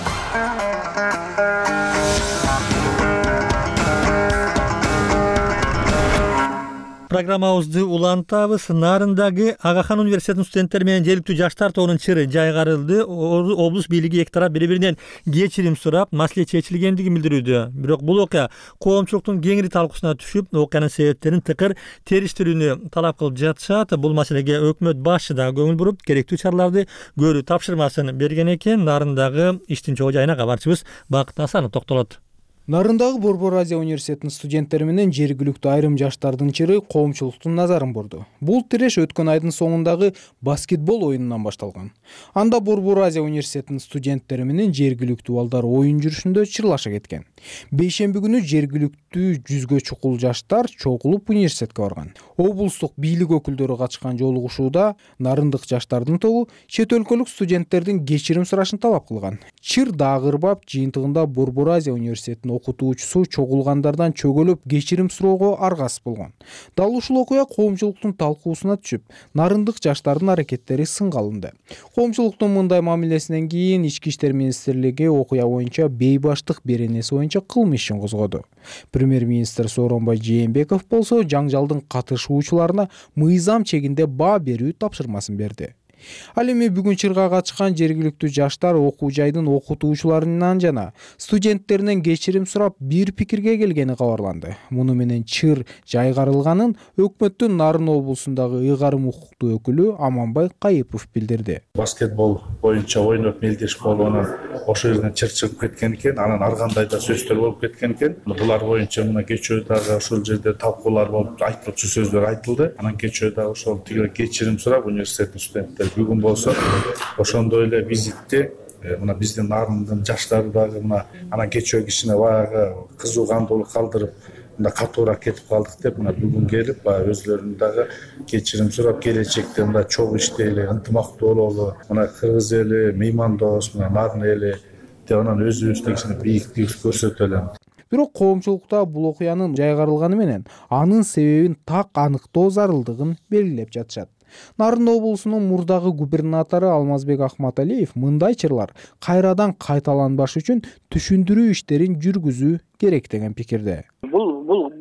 [SPEAKER 1] Программабызды улантабыз. Нарындагы Агахан университетинин студенттери менен жергиликтүү жаштар тобунун чыры жайгарылды. Облус бийлиги эки тарап бири-биринен кечирим сурап, маселе чечилгендигин билдирүүдө. Бирок бул окуя коомчулуктун кеңири талкуусуна түшүп, окуянын себептерин тыкыр териштирүүнү талап кылып жатышат. Бул маселеге өкмөт башчы да көңүл буруп, керектүү чараларды көрүү тапшырмасын берген экен. Нарындагы иштин чогуу жайына кабарчыбыз Бакыт Асанов токтолот.
[SPEAKER 2] Нарындагы Борбор Азия университетинин студенттери менен жергиликтүү айрым жаштардын чыры коомчулуктун назарын бурду. Бул тиреш өткөн айдын соңундагы баскетбол оюнунан башталган. Анда Борбор Азия университетинин студенттери менен жергиликтүү балдар оюн жүрүшүндө чырлаша кеткен. Бейшемби күнү жергиликтүү 100гө чукул жаштар чогулуп университетке барган. Облустук бийлик өкүлдөрү катышкан жолугушууда нарындык жаштардын тобу чет өлкөлүк студенттердин кечирим сурашын талап кылган. Чыр дагырбап жыйынтыгында Борбор Азия университетинин окутуучусу чогулгандардан чөгөлөп кечирим суроого аргасыз болгон. Дал ушул окуя коомчулуктун талкуусуна түшүп, нарындык жаштардын аракеттери сынга алынды. Коомчулуктун мындай мамилесинен кийин Ички иштер министрлиги окуя боюнча бейбаштык беренеси боюнча кылмыш ишин козгоду. Премьер-министр Сооронбай Жээнбеков болсо жаңжалдын катышуучуларына мыйзам чегинде баа берүү тапшырмасын берди. Ал эми бүгүн чырга катышкан жергиликтүү жаштар окуу жайдын окутуучуларынан жана студенттеринен кечирим сурап бир пикирге келгени кабарланды. Муну менен чыр жайгарылганын өкмөттүн Нарын облусундагы ыйгарым укуктуу өкүлү Аманбай Кайыпов билдирди.
[SPEAKER 7] Баскетбол боюнча ойноп мелдеш болуп, анан ошол жерден чыр чыгып кеткен экен, анан ар кандай да сөздөр болуп кеткен экен. Булар боюнча мына кечөө дагы ошол жерде талкуулар болуп, айтылчу сөздөр айтылды. Анан кечөө дагы ошол кечирим сурап университеттин студенттери бүгүн болсо ошондой эле визитти мына биздин Нарындын жаштары дагы мына анан кечөө кичине баягы кызуу кандуулук калтырып мында катуураак кетип калдык деп мына бүгүн келип баягы өзлөрүнүн дагы кечирим сурап келечекте мында чогуу иштейли, ынтымактуу бололу, мына кыргыз эли меймандос, мына Нарын эли деп анан өзүбүздү кичине бийиктик көрсөтөлү.
[SPEAKER 2] Бирок коомчулукта бул окуянын жайгарылганы менен анын себебин так аныктоо зарылдыгын белгилеп жатышат. Нарын облусунун мурдагы губернатору Алмазбек Ахматалиев мындай чырлар кайрадан кайталанбаш үчүн түшүндүрүү иштерин жүргүзүү керек деген пикирде.
[SPEAKER 23] Бул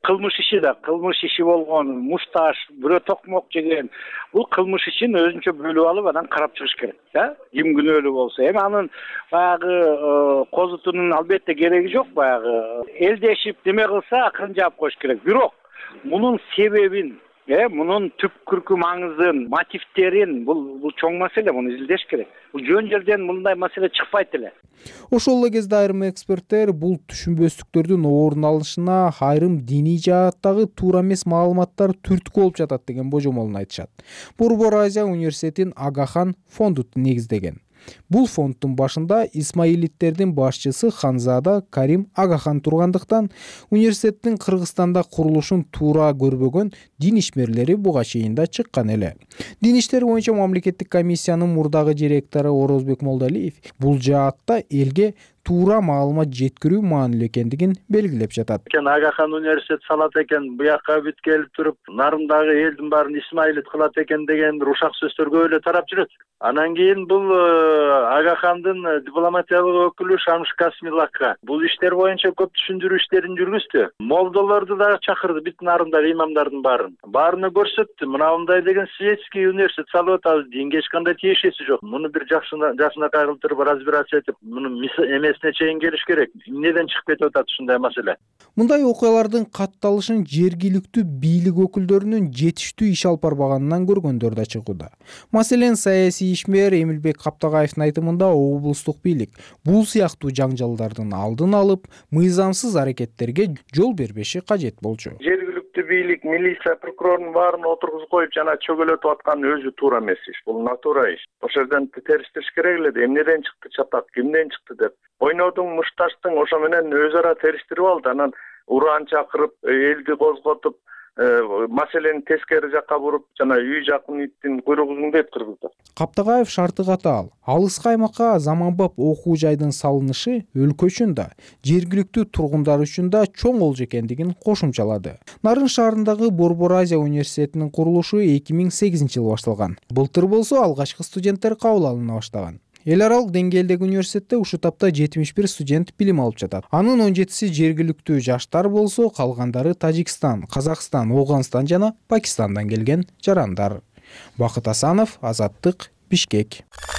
[SPEAKER 6] кылмыш иши болгон, мушташ, бирөө токмок жеген, бул кылмыш ишин өзүнчө бөлүп алып анан карап чыгыш керек да. Ким күнөөлүү болсо. Эми анын баягы козутунун албетте кереги жок, баягы элдешип неме кылса акырын жаап коюш керек. Бирок мунун себебин, мунун түпкүркү маңызын, мотивтерин, бул чоң маселе, муну изилдеш керек. Бул жөн жерден мындай маселе чыкпайт эле.
[SPEAKER 2] Ошол эле кезде айрым эксперттер бул түшүнбөстүктөрдүн орун алышына айрым диний жааттагы туура эмес маалыматтар түрткү болуп жатат деген божомолун айтышат. Борбор Азия университетин Агахан фонду негиздеген. Бул фонддун башында исмаилиттердин башчысы Ханзада Карим Агахан тургандыктан университеттин Кыргызстанда курулушун туура көрбөгөн дин ишмерлери буга чейин да чыккан эле. Дин иштери боюнча мамлекеттик комиссиянын мурдагы директору Орозбек Молдалиев бул жаатта элге туура маалымат жеткирүү маанилүү экендигин белгилеп жатат.
[SPEAKER 8] Агахан университет салат экен, буякка бүт келип туруп, нарымдагы элдин баарын исмаилит кылат экен деген ушак сөздөр көп эле тарап жүрөт. Анан кийин бул Агахандын дипломатиялык өкүлү Шамш Касмилакка бул иштер боюнча көп түшүндүрүү иштерин жүргүздү. Молдолорду да чакырды, бүт нарымдагы имамдардын баарына көрсөттү. Мындай деген светский университет салып атабыз, динге эч кандай тиешеси жок. Муну бир жакшына кайгылтырып разбираться этип, муну эмесине чейин келиш керек. Эмнеден чыгып кетип атат ушундай маселе?
[SPEAKER 2] Мындай окуялардын катталышын жергиликтүү бийлик өкүлдөрүнүн жетиштүү иш алып барбаганынан көргөндөр да чыгууда. Маселен, саясий ишмер Эмилбек Каптагаевдин айтымында облустук бийлик бул сыяктуу жаңжалдардын алдын алып, мыйзамсыз аракеттерге жол бербеши кажет болчу.
[SPEAKER 8] Жергиликтүү бийлик, милиция, прокурордун баарын отургузуп коюп жана чөгөлөтүп аткан өзү туура эмес иш. Бул натура иш. Ошол жерден териштириш керек эле. Эмнеден чыкты чатак, кимден чыкты деп. Ойнодуң, мушташтың ошо менен өз ара териштирип алды. Анан ураан чакырып, элди козготуп, маселени тескери жакка буруп, жана үй жакын иттин куйругун деп кыргызды.
[SPEAKER 2] Каптагаев шарты катаал. Алыскы аймакка заманбап окуу жайдын салынышы өлкө үчүн да, жергиликтүү тургундар үчүн да чоң олжо экендигин кошумчалады. Нарын шаарындагы Борбор Азия университетинин курулушу 2008-жылы башталган. Былтыр болсо алгачкы студенттер кабыл алына баштаган. Эл аралык деңгээлдеги университетте ушул тапта 71 студент билим алып жатат. Анын 17си жергиликтүү жаштар болсо, калгандары Тажикстан, Казакстан, Ооганстан жана Пакистандан келген жарандар. Бакыт Асанов, Азаттык, Бишкек.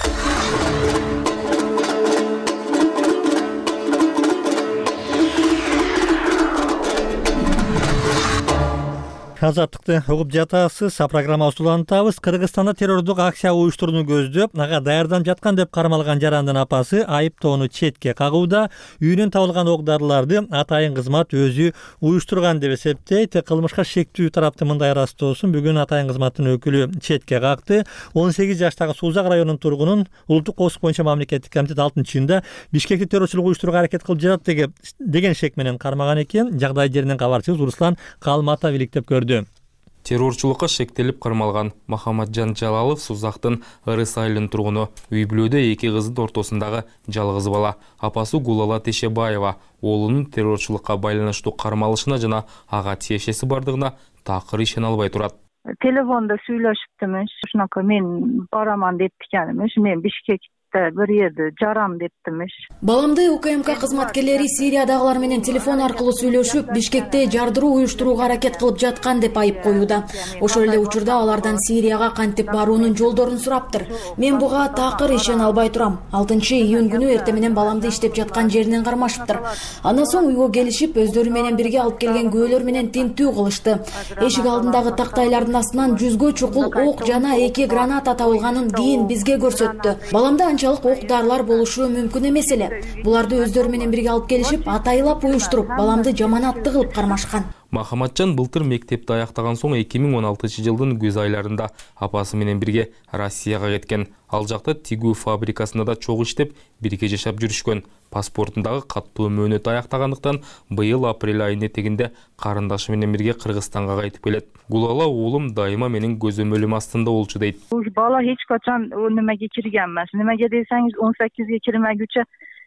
[SPEAKER 1] Азаттыкты угуп жатасыз. Программабызды улантабыз. Кыргызстанда террордук акция уюштурууну көздөп, ага даярданып жаткан деп кармалган жарандын апасы айыптоону четке кагууда. Үйүнөн табылган ок-дарыларды атайын кызмат өзү уюштурган деп эсептейт. Кылмышка шектүү тараптын мындай ырастоосун бүгүн атайын кызматтын өкүлү четке какты. 18 жаштагы Сузак районунун тургунун улуттук коопсуздук боюнча мамлекеттик комитет 6-июнда Бишкекти террорчулук уюштурууга аракет кылып жатат деген шек менен кармаган экен. Жагдай жеринен кабарчыбыз Руслан Калматов иликтеп көрдү.
[SPEAKER 23] Террорчулукка шектелип кармалган Махамаджан Жалалов Сузактын Ырыс айылынын тургуну. Үй бүлөдө эки кыздын ортосундагы жалгыз бала. Апасы Гулала Тешебаева оолунун террорчулукка байланыштуу кармалышына жана ага тиешеси бардыгына такыр ишене албай турат.
[SPEAKER 24] Телефонда сүйлөшүптүмүш. Ушунака мен бараман деп дегенмиш. Мен Бишкекте бир жерде жарам дептимиш.
[SPEAKER 25] Баламды УКМК кызматкерлери Сириядагылар менен телефон аркылуу сүйлөшүп, Бишкекте жардыруу уюштурууга аракет кылып жаткан деп айып коюуда. Ошол эле учурда алардан Сирияга кантип баруунун жолдорун сураптыр. Мен буга такыр ишене албай турам. 6-июнь күнү эрте менен баламды иштеп жаткан жеринен кармашыптыр. Андан соң үйгө келишип, өздөрү менен бирге алып келген күбөлөр менен тинтүү кылышты. Эшик алдындагы тактайлардын астынан 100гө чукул ок жана 2 граната табылганын кийин бизге көрсөттү. Баламда анчалык ок-дарылар болушу мүмкүн эмес эле. Буларды өздөрү менен бирге алып келишип, атайлап уюштуруп, баламды жаманатты кылып кармашкан.
[SPEAKER 23] Махаматжан былтыр мектепти аяктаган соң 2016-жылдын күз айларында апасы менен бирге Россияга кеткен. Ал жакта тигүү фабрикасында да чогуу иштеп, бирге жашап жүрүшкөн. Паспортундагы каттуу мөөнөтү аяктаганdyктан быйыл апрель айынын этегинде карындашы менен бирге Кыргызстанга кайтып келет. Гулала уулум дайыма менин көзөмөлүм астында болчу дейт.
[SPEAKER 24] Бала эч качан неме кечирген эмес. Немеге десеңиз 18 кирмегүчө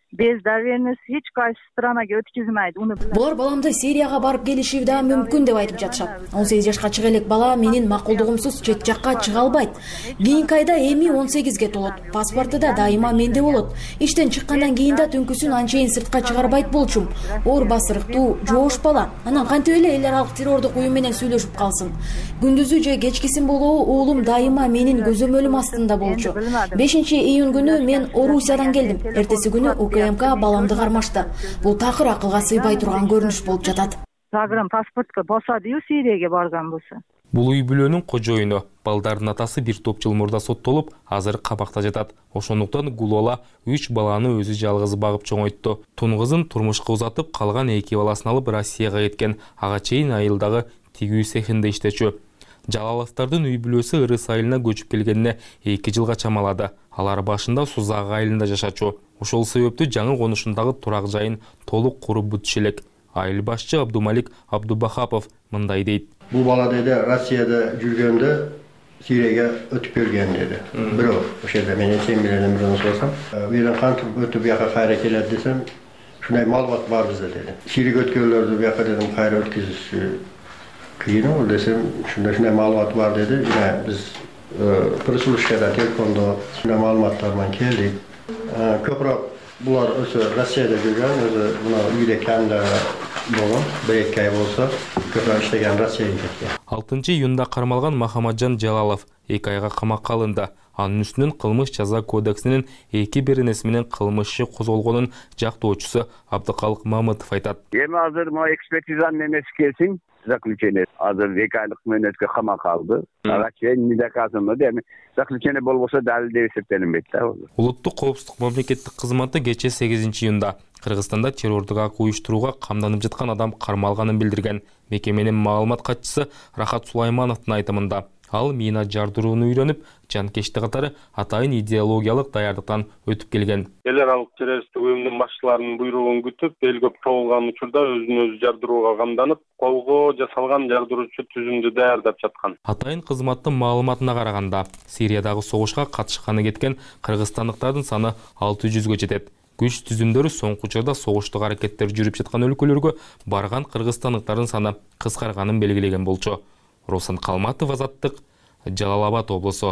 [SPEAKER 24] без доверенности эч кайсы странаga өткөзмөйт.
[SPEAKER 25] Булар баламды Сирияга барып келиши да мүмкүн деп айтып жатышат. 18 жашка чыга элек бала менин макулдугумсуз чет жакка чыга албайт. Кийинки айда эми 18ге толот. Паспорту да дайыма менде болот. Иштен чыккандан кийин да түнкүсүн анчейин сыртка чыгарбайт болчум. Оор басырыктуу, жоош бала. Анан кантип эле эл аралык террордук уюм менен сүйлөшүп калсын. Күндүзү же кечкисин болобу уулум дайыма менин көзөмөлүм астында болчу. 5-июнь күнү мен Орусиядан келдим. Эртеси күнү УКМК баламды кармашты. Бул такыр акылга сыйбай турган көрүнүш болуп жатат.
[SPEAKER 24] Загранпаспортко басадыбы Сирияга барган болсо.
[SPEAKER 23] Бул үй бүлөнүн кожоюну, балдардын атасы бир топ жыл мурда соттолуп, азыр кабакта жатат. Ошондуктан Гулола 3 баланы өзү жалгыз багып чоңойтtu. Тун кызын турмушка узатып, калган 2 баласын алып Россияга кеткен. Ага чейин айылдагы тигүү цехинде иштечү. Жалаловдардын үй бүлөсү Ырыс айылына көчүп келгенине 2 жылга чамалады. Алар башында Сузак айылында жашачу. Ошол себептүү жаңы конушундагы турак жайын толук куруп бүтүшү элек. Айыл башчы Абдумалик Абдубахапов мындай дейт.
[SPEAKER 4] Бул бала деди Россияда жүргөндө Сирияга өтүп келген деди. Бирок ошол жерде мен сен менен бирөө сорсам, бирден кантип өтүп бияка кайра келет десем, ушундай маалымат бар бизде деди. Сирияга өткөнлөрдү бияка дедим кайра өткөзүш кыйын ол десем, ушундай маалымат бар деди. Биз пресс-службада телефондо ушундай маалыматтар менен келдик. Көбүрөөк булар өзү Россияда жүргөн, өзү мына үйдө канда болгон, 1-2 ай болсо, көбүрөөк иштеген Россияга кеткен.
[SPEAKER 23] 6-июнда кармалган Махамаджан Жалалов 2 айга камакка алынды. Анын үстүнөн кылмыш жаза кодексинин 2 беренеси менен кылмыш иши козголгонун жактоочусу Абдыкалык Мамытов айтат.
[SPEAKER 9] Эми азыр могу экспертизанын эмеси келсин, заключение азыр 2 айлык мөөнөткө камакка алды. Ага чейин недоказано эми заключение болбосо далил деп эсептелинбейт да.
[SPEAKER 23] Улуттук коопсуздук мамлекеттик кызматы кече 8-июнда Кыргызстанда террордук акт уюштурууга камданып жаткан адам кармалганын билдирген. Мекеменин маалымат катчысы Рахат Сулаймановдун айтымында, ал мина жардырууну үйрөнүп, жанкечти катары атайын идеологиялык даярдыктан өтүп келген.
[SPEAKER 10] Эл аралык террористтик уюмдун башчыларынын буйругун күтүп, эл көп табылган учурда өзүн өзү жардырууга камданып, колго жасалган жардыруучу түзүмдү даярдап жаткан.
[SPEAKER 23] Атайын кызматтын маалыматына караганда, Сириядагы согушка катышканы кеткен кыргызстандыктардын саны 600-гө жетет. Күч түзүмдөрү соңку учурда согуштук аракеттер жүрүп жаткан өлкөлөргө барган кыргызстандыктардын саны кыскарганын белгилеген болчу. Руслан Калматов, Азаттык, Жалал-Абад облусу.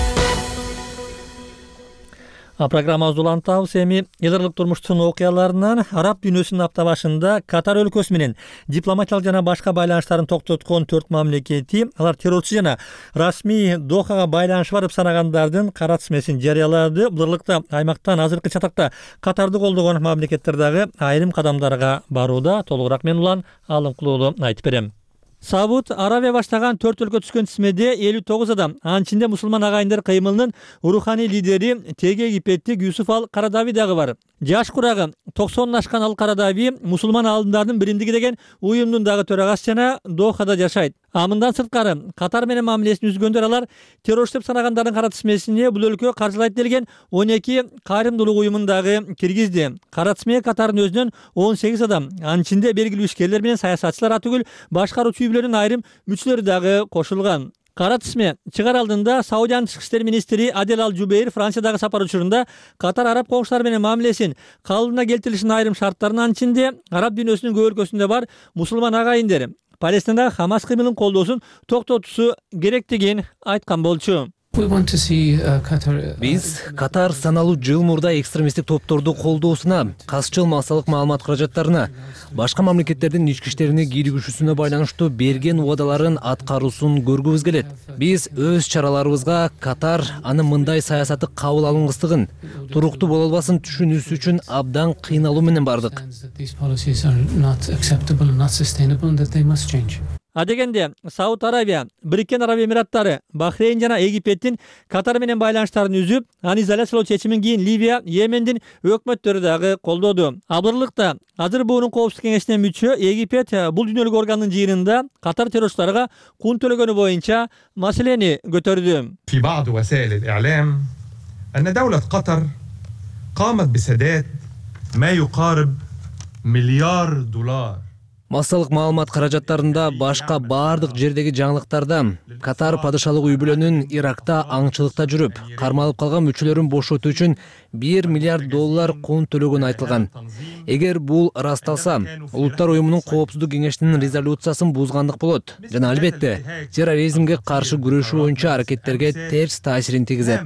[SPEAKER 1] Программабызды улантабыз. Эми элдик турмуштун окуяларынан араб дүйнөсүнүн апта башында Катар өлкөсү менен дипломатиялык жана башка байланыштарын токтоткон 4 мамлекети, алар террорчу жана расмий Дохага байланышы бар деп санагандардын кара тизмесин жарыялады. Буларлыкта аймактан азыркы чатакта Катарды колдогон мамлекеттер дагы айрым кадамдарга барууда. Толугураак мен Улан Алымкулуулу айтып берем. Сауд Аравия баштаган 4 өлкө түшкөн тизмеде 59 адам, анын ичинде мусулман агайындар кыймылынын руханий лидери Теге Египеттик Юсуф Ал-Карадави дагы бар. Жаш курагы 90 ашкан Ал-Карадави мусулман алымдардын биримдиги деген уюмдун дагы төрагасы жана Дохада жашайт. Мындан сырткары Катар менен мамилесин үзгөндөр алар террорчу деп санагандардын кара тизмесине бул өлкө каржылайт делген 12 кайрымдуулук уюмун дагы киргизди. Кара тизмеге Катардын өзүнөн 18 адам, анын ичинде белгилүү ишкерлер менен саясатчылар түгүл башкаруучу үй бүлөнүн айрым мүчөлөрү дагы кошулган. Кара тизме чыгар алдында Саудиянын тышкы иштер министри Адел Ал-Жубейр Франциядагы сапар учурунда Катар араб коңшулары менен мамилесин калыбына келтирилишин айрым шарттарын, анын ичинде араб дүйнөсүнүн көп өлкөсүндө бар мусулман агайындар Палестиндагы Хамас кыймылын колдоосун токтотуусу керектигин айткан болчу.
[SPEAKER 14] Биз Катар саналуу жыл мурда экстремисттик топторду колдоосуна, казчыл массалык маалымат каражаттарына, башка мамлекеттердин ички иштерине кийлигишүүсүнө байланыштуу берген убадаларын аткаруусун көргүбүз келет. Биз өз чараларыбызга Катар анын мындай саясаты кабыл алынгыстыгын, туруктуу боло албасын түшүнүүсү үчүн абдан кыйналуу менен бардык.
[SPEAKER 1] Адегенде Сауд Аравия, Бириккен Араб Эмираттары, Бахрейн жана Египеттин Катар менен байланыштарын үзүп, аны изоляциялоо чечимин кийин Ливия, Йемендин өкмөттөрү дагы колдоду. Абырлыкта азыр буунун коопсуздук кеңешине мүчө Египет бул дүйнөлүк органдын жыйынында Катар террорчуларга кун төлөгөнү боюнча маселени көтөрдү.
[SPEAKER 11] في بعض وسائل الإعلام أن دولة قطر قامت بسداد ما يقارب $1 مليار
[SPEAKER 14] Массалык маалымат каражаттарында башка бардык жердеги жаңылыктарда Катар падышалык үй бүлөнүн Иракта аңчылыкта жүрүп, кармалып калган мүчөлөрүн бошотуу үчүн $1 миллиард кун төлөгөнү айтылган. Эгер бул ырасталса, Улуттар уюмунун коопсуздук кеңешинин резолюциясын бузгандык болот жана албетте терроризмге каршы күрөшүү боюнча аракеттерге терс таасирин тийгизет.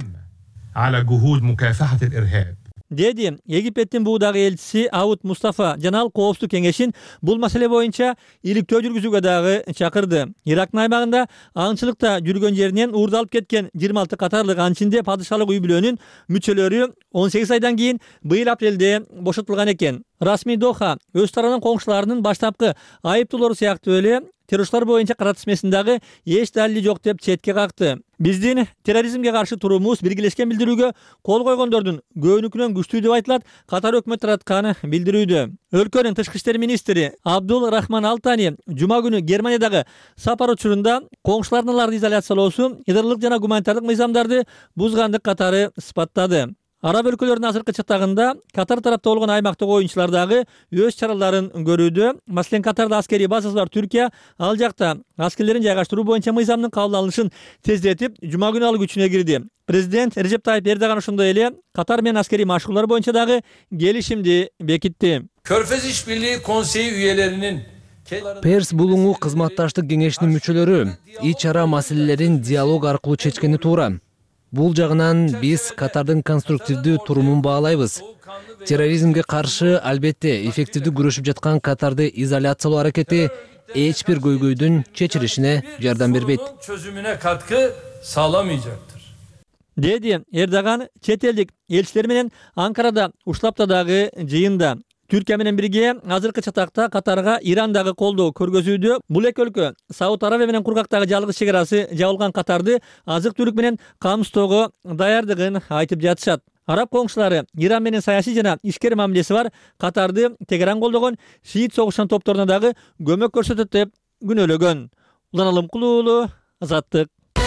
[SPEAKER 1] Деди Египеттин буудагы элчиси Ауд Мустафа жана ал коопсуздук кеңешин бул маселе боюнча иликтөө жүргүзүүгө дагы чакырды. Ирактын аймагында аңчылыкта жүргөн жеринен уурдалып кеткен 26 катарлык анчинде падышалык үй бүлөнүн мүчөлөрү 18 айдан кийин быйыл апрелде бошотулган экен. Расмий Доха өз тарабынан коңшуларынын баштапкы айыптоолору сыяктуу эле террористтер боюнча кыратышмасындагы эч далили жок деп четке какты. Биздин терроризмге каршы туруумуз биргелешкен билдирүүгө кол койгондордун көбүнүкүнөн күчтүү деп айтылат. Катар өкмөт таратканы билдирүүдө. Өлкөнүн тышкы иштер министри Абдул Рахман Алтани жума күнү Германиядагы сапар учурунда коңшулардын аларды изоляциялоосу идарлык жана гуманитардык мыйзамдарды бузгандык катары сыпаттады. Араб өлкөлөрүнүн азыркы чактагында Катар тарапта болгон аймактык оюнчулар дагы өз чараларын көрүүдө. Маселен, Катарда аскерий базасы бар Түркия ал жакта аскерлерин жайгаштыруу боюнча мыйзамдын кабыл алынышын тездетип, жума күнү ал күчүнө кирди. Президент Режеп Тайип Эрдоган ошондой эле Катар менен аскерий машыгуулар боюнча дагы келишимди бекитти.
[SPEAKER 3] Körfez İşbirliği Konseyi üyelerinin
[SPEAKER 14] Перс булуңу кызматташтык кеңешинин мүчөлөрү ич ара маселелерин диалог аркылуу чечкени туура. Бул жагынан биз Катардын конструктивдүү турумун баалайбыз. Терроризмге каршы албетте эффективдүү күрөшүп жаткан Катарды изоляциялоо аракети эч бир көйгөйдүн чечилишине жардам бербейт.
[SPEAKER 3] Çözümüne katkı sağlamayacaktır.
[SPEAKER 1] Деди Эрдоган чет элдик элчилер менен Анкарада Уштаптадагы жыйында. Түркия менен бирге азыркы чатакта Катарга Ирандагы колдоо көргөзүүдө. Бул эки өлкө Сауд Арабия менен кургактагы жалгыз чек арасы жабылган Катарды азык-түлүк менен камсыздоого даярдыгын айтып жатышат. Араб коңшулары Иран менен саясий жана ишкер мамилеси бар Катарды Тегеран колдогон шиит согушчан топторуна дагы көмөк көрсөтөт деп күнөөлөгөн. Улан Алымкулуу, Азаттык.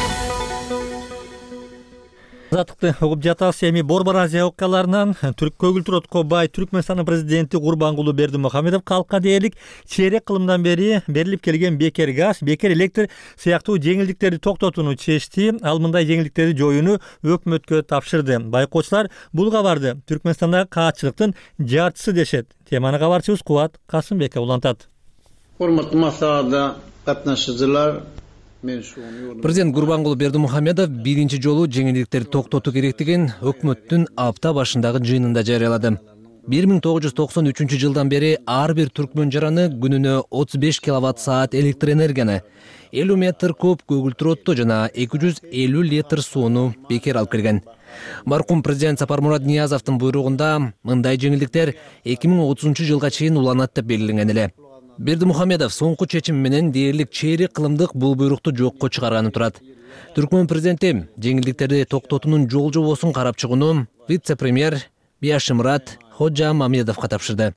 [SPEAKER 1] Азаттыкты угуп жатабыз. Эми Борбор Азия окуяларынан көгүлтүр отко бай Түркмөнстандын президенти Гурбангулу Бердимухамедов калкка дээрлик чейрек кылымдан бери берилип келген бекер газ, бекер электр сыяктуу жеңилдиктерди токтотууну чечти. Ал мындай жеңилдиктерди жоюуну өкмөткө тапшырды. Байкоочулар бул кабарды Түркмөнстандагы каатчылыктын жартысы дешет. Теманы кабарчыбыз Кубат Касымбеков улантат.
[SPEAKER 5] Урматтуу маслихатта катнашчылар,
[SPEAKER 14] Президент Гурбангулу Бердимухамедов биринчи жолу жеңилдиктерди токтотуу керектигин өкмөттүн апта башындагы жыйынында жарыялады. 1993 жылдан бери ар бир түркмөн жараны күнүнө 35 киловатт саат электр энергияны, 50 метр куб көгүлтүр отту жана 250 литр сууну бекер алып келген. Маркум президент Сапармурат Ниязовдун буйругунда мындай жеңилдиктер 2030 жылга чейин уланат деп белгиленген эле. Бердимухамедов соңку чечим менен дээрлик чейрек кылымдык бул буйрукту жокко чыгарганы турат. Түркмөн президенти жеңилдиктерди токтотуунун жол жобосун карап чыгууну вице-премьер Бияшимрат Ходжа Мамедовго тапшырды.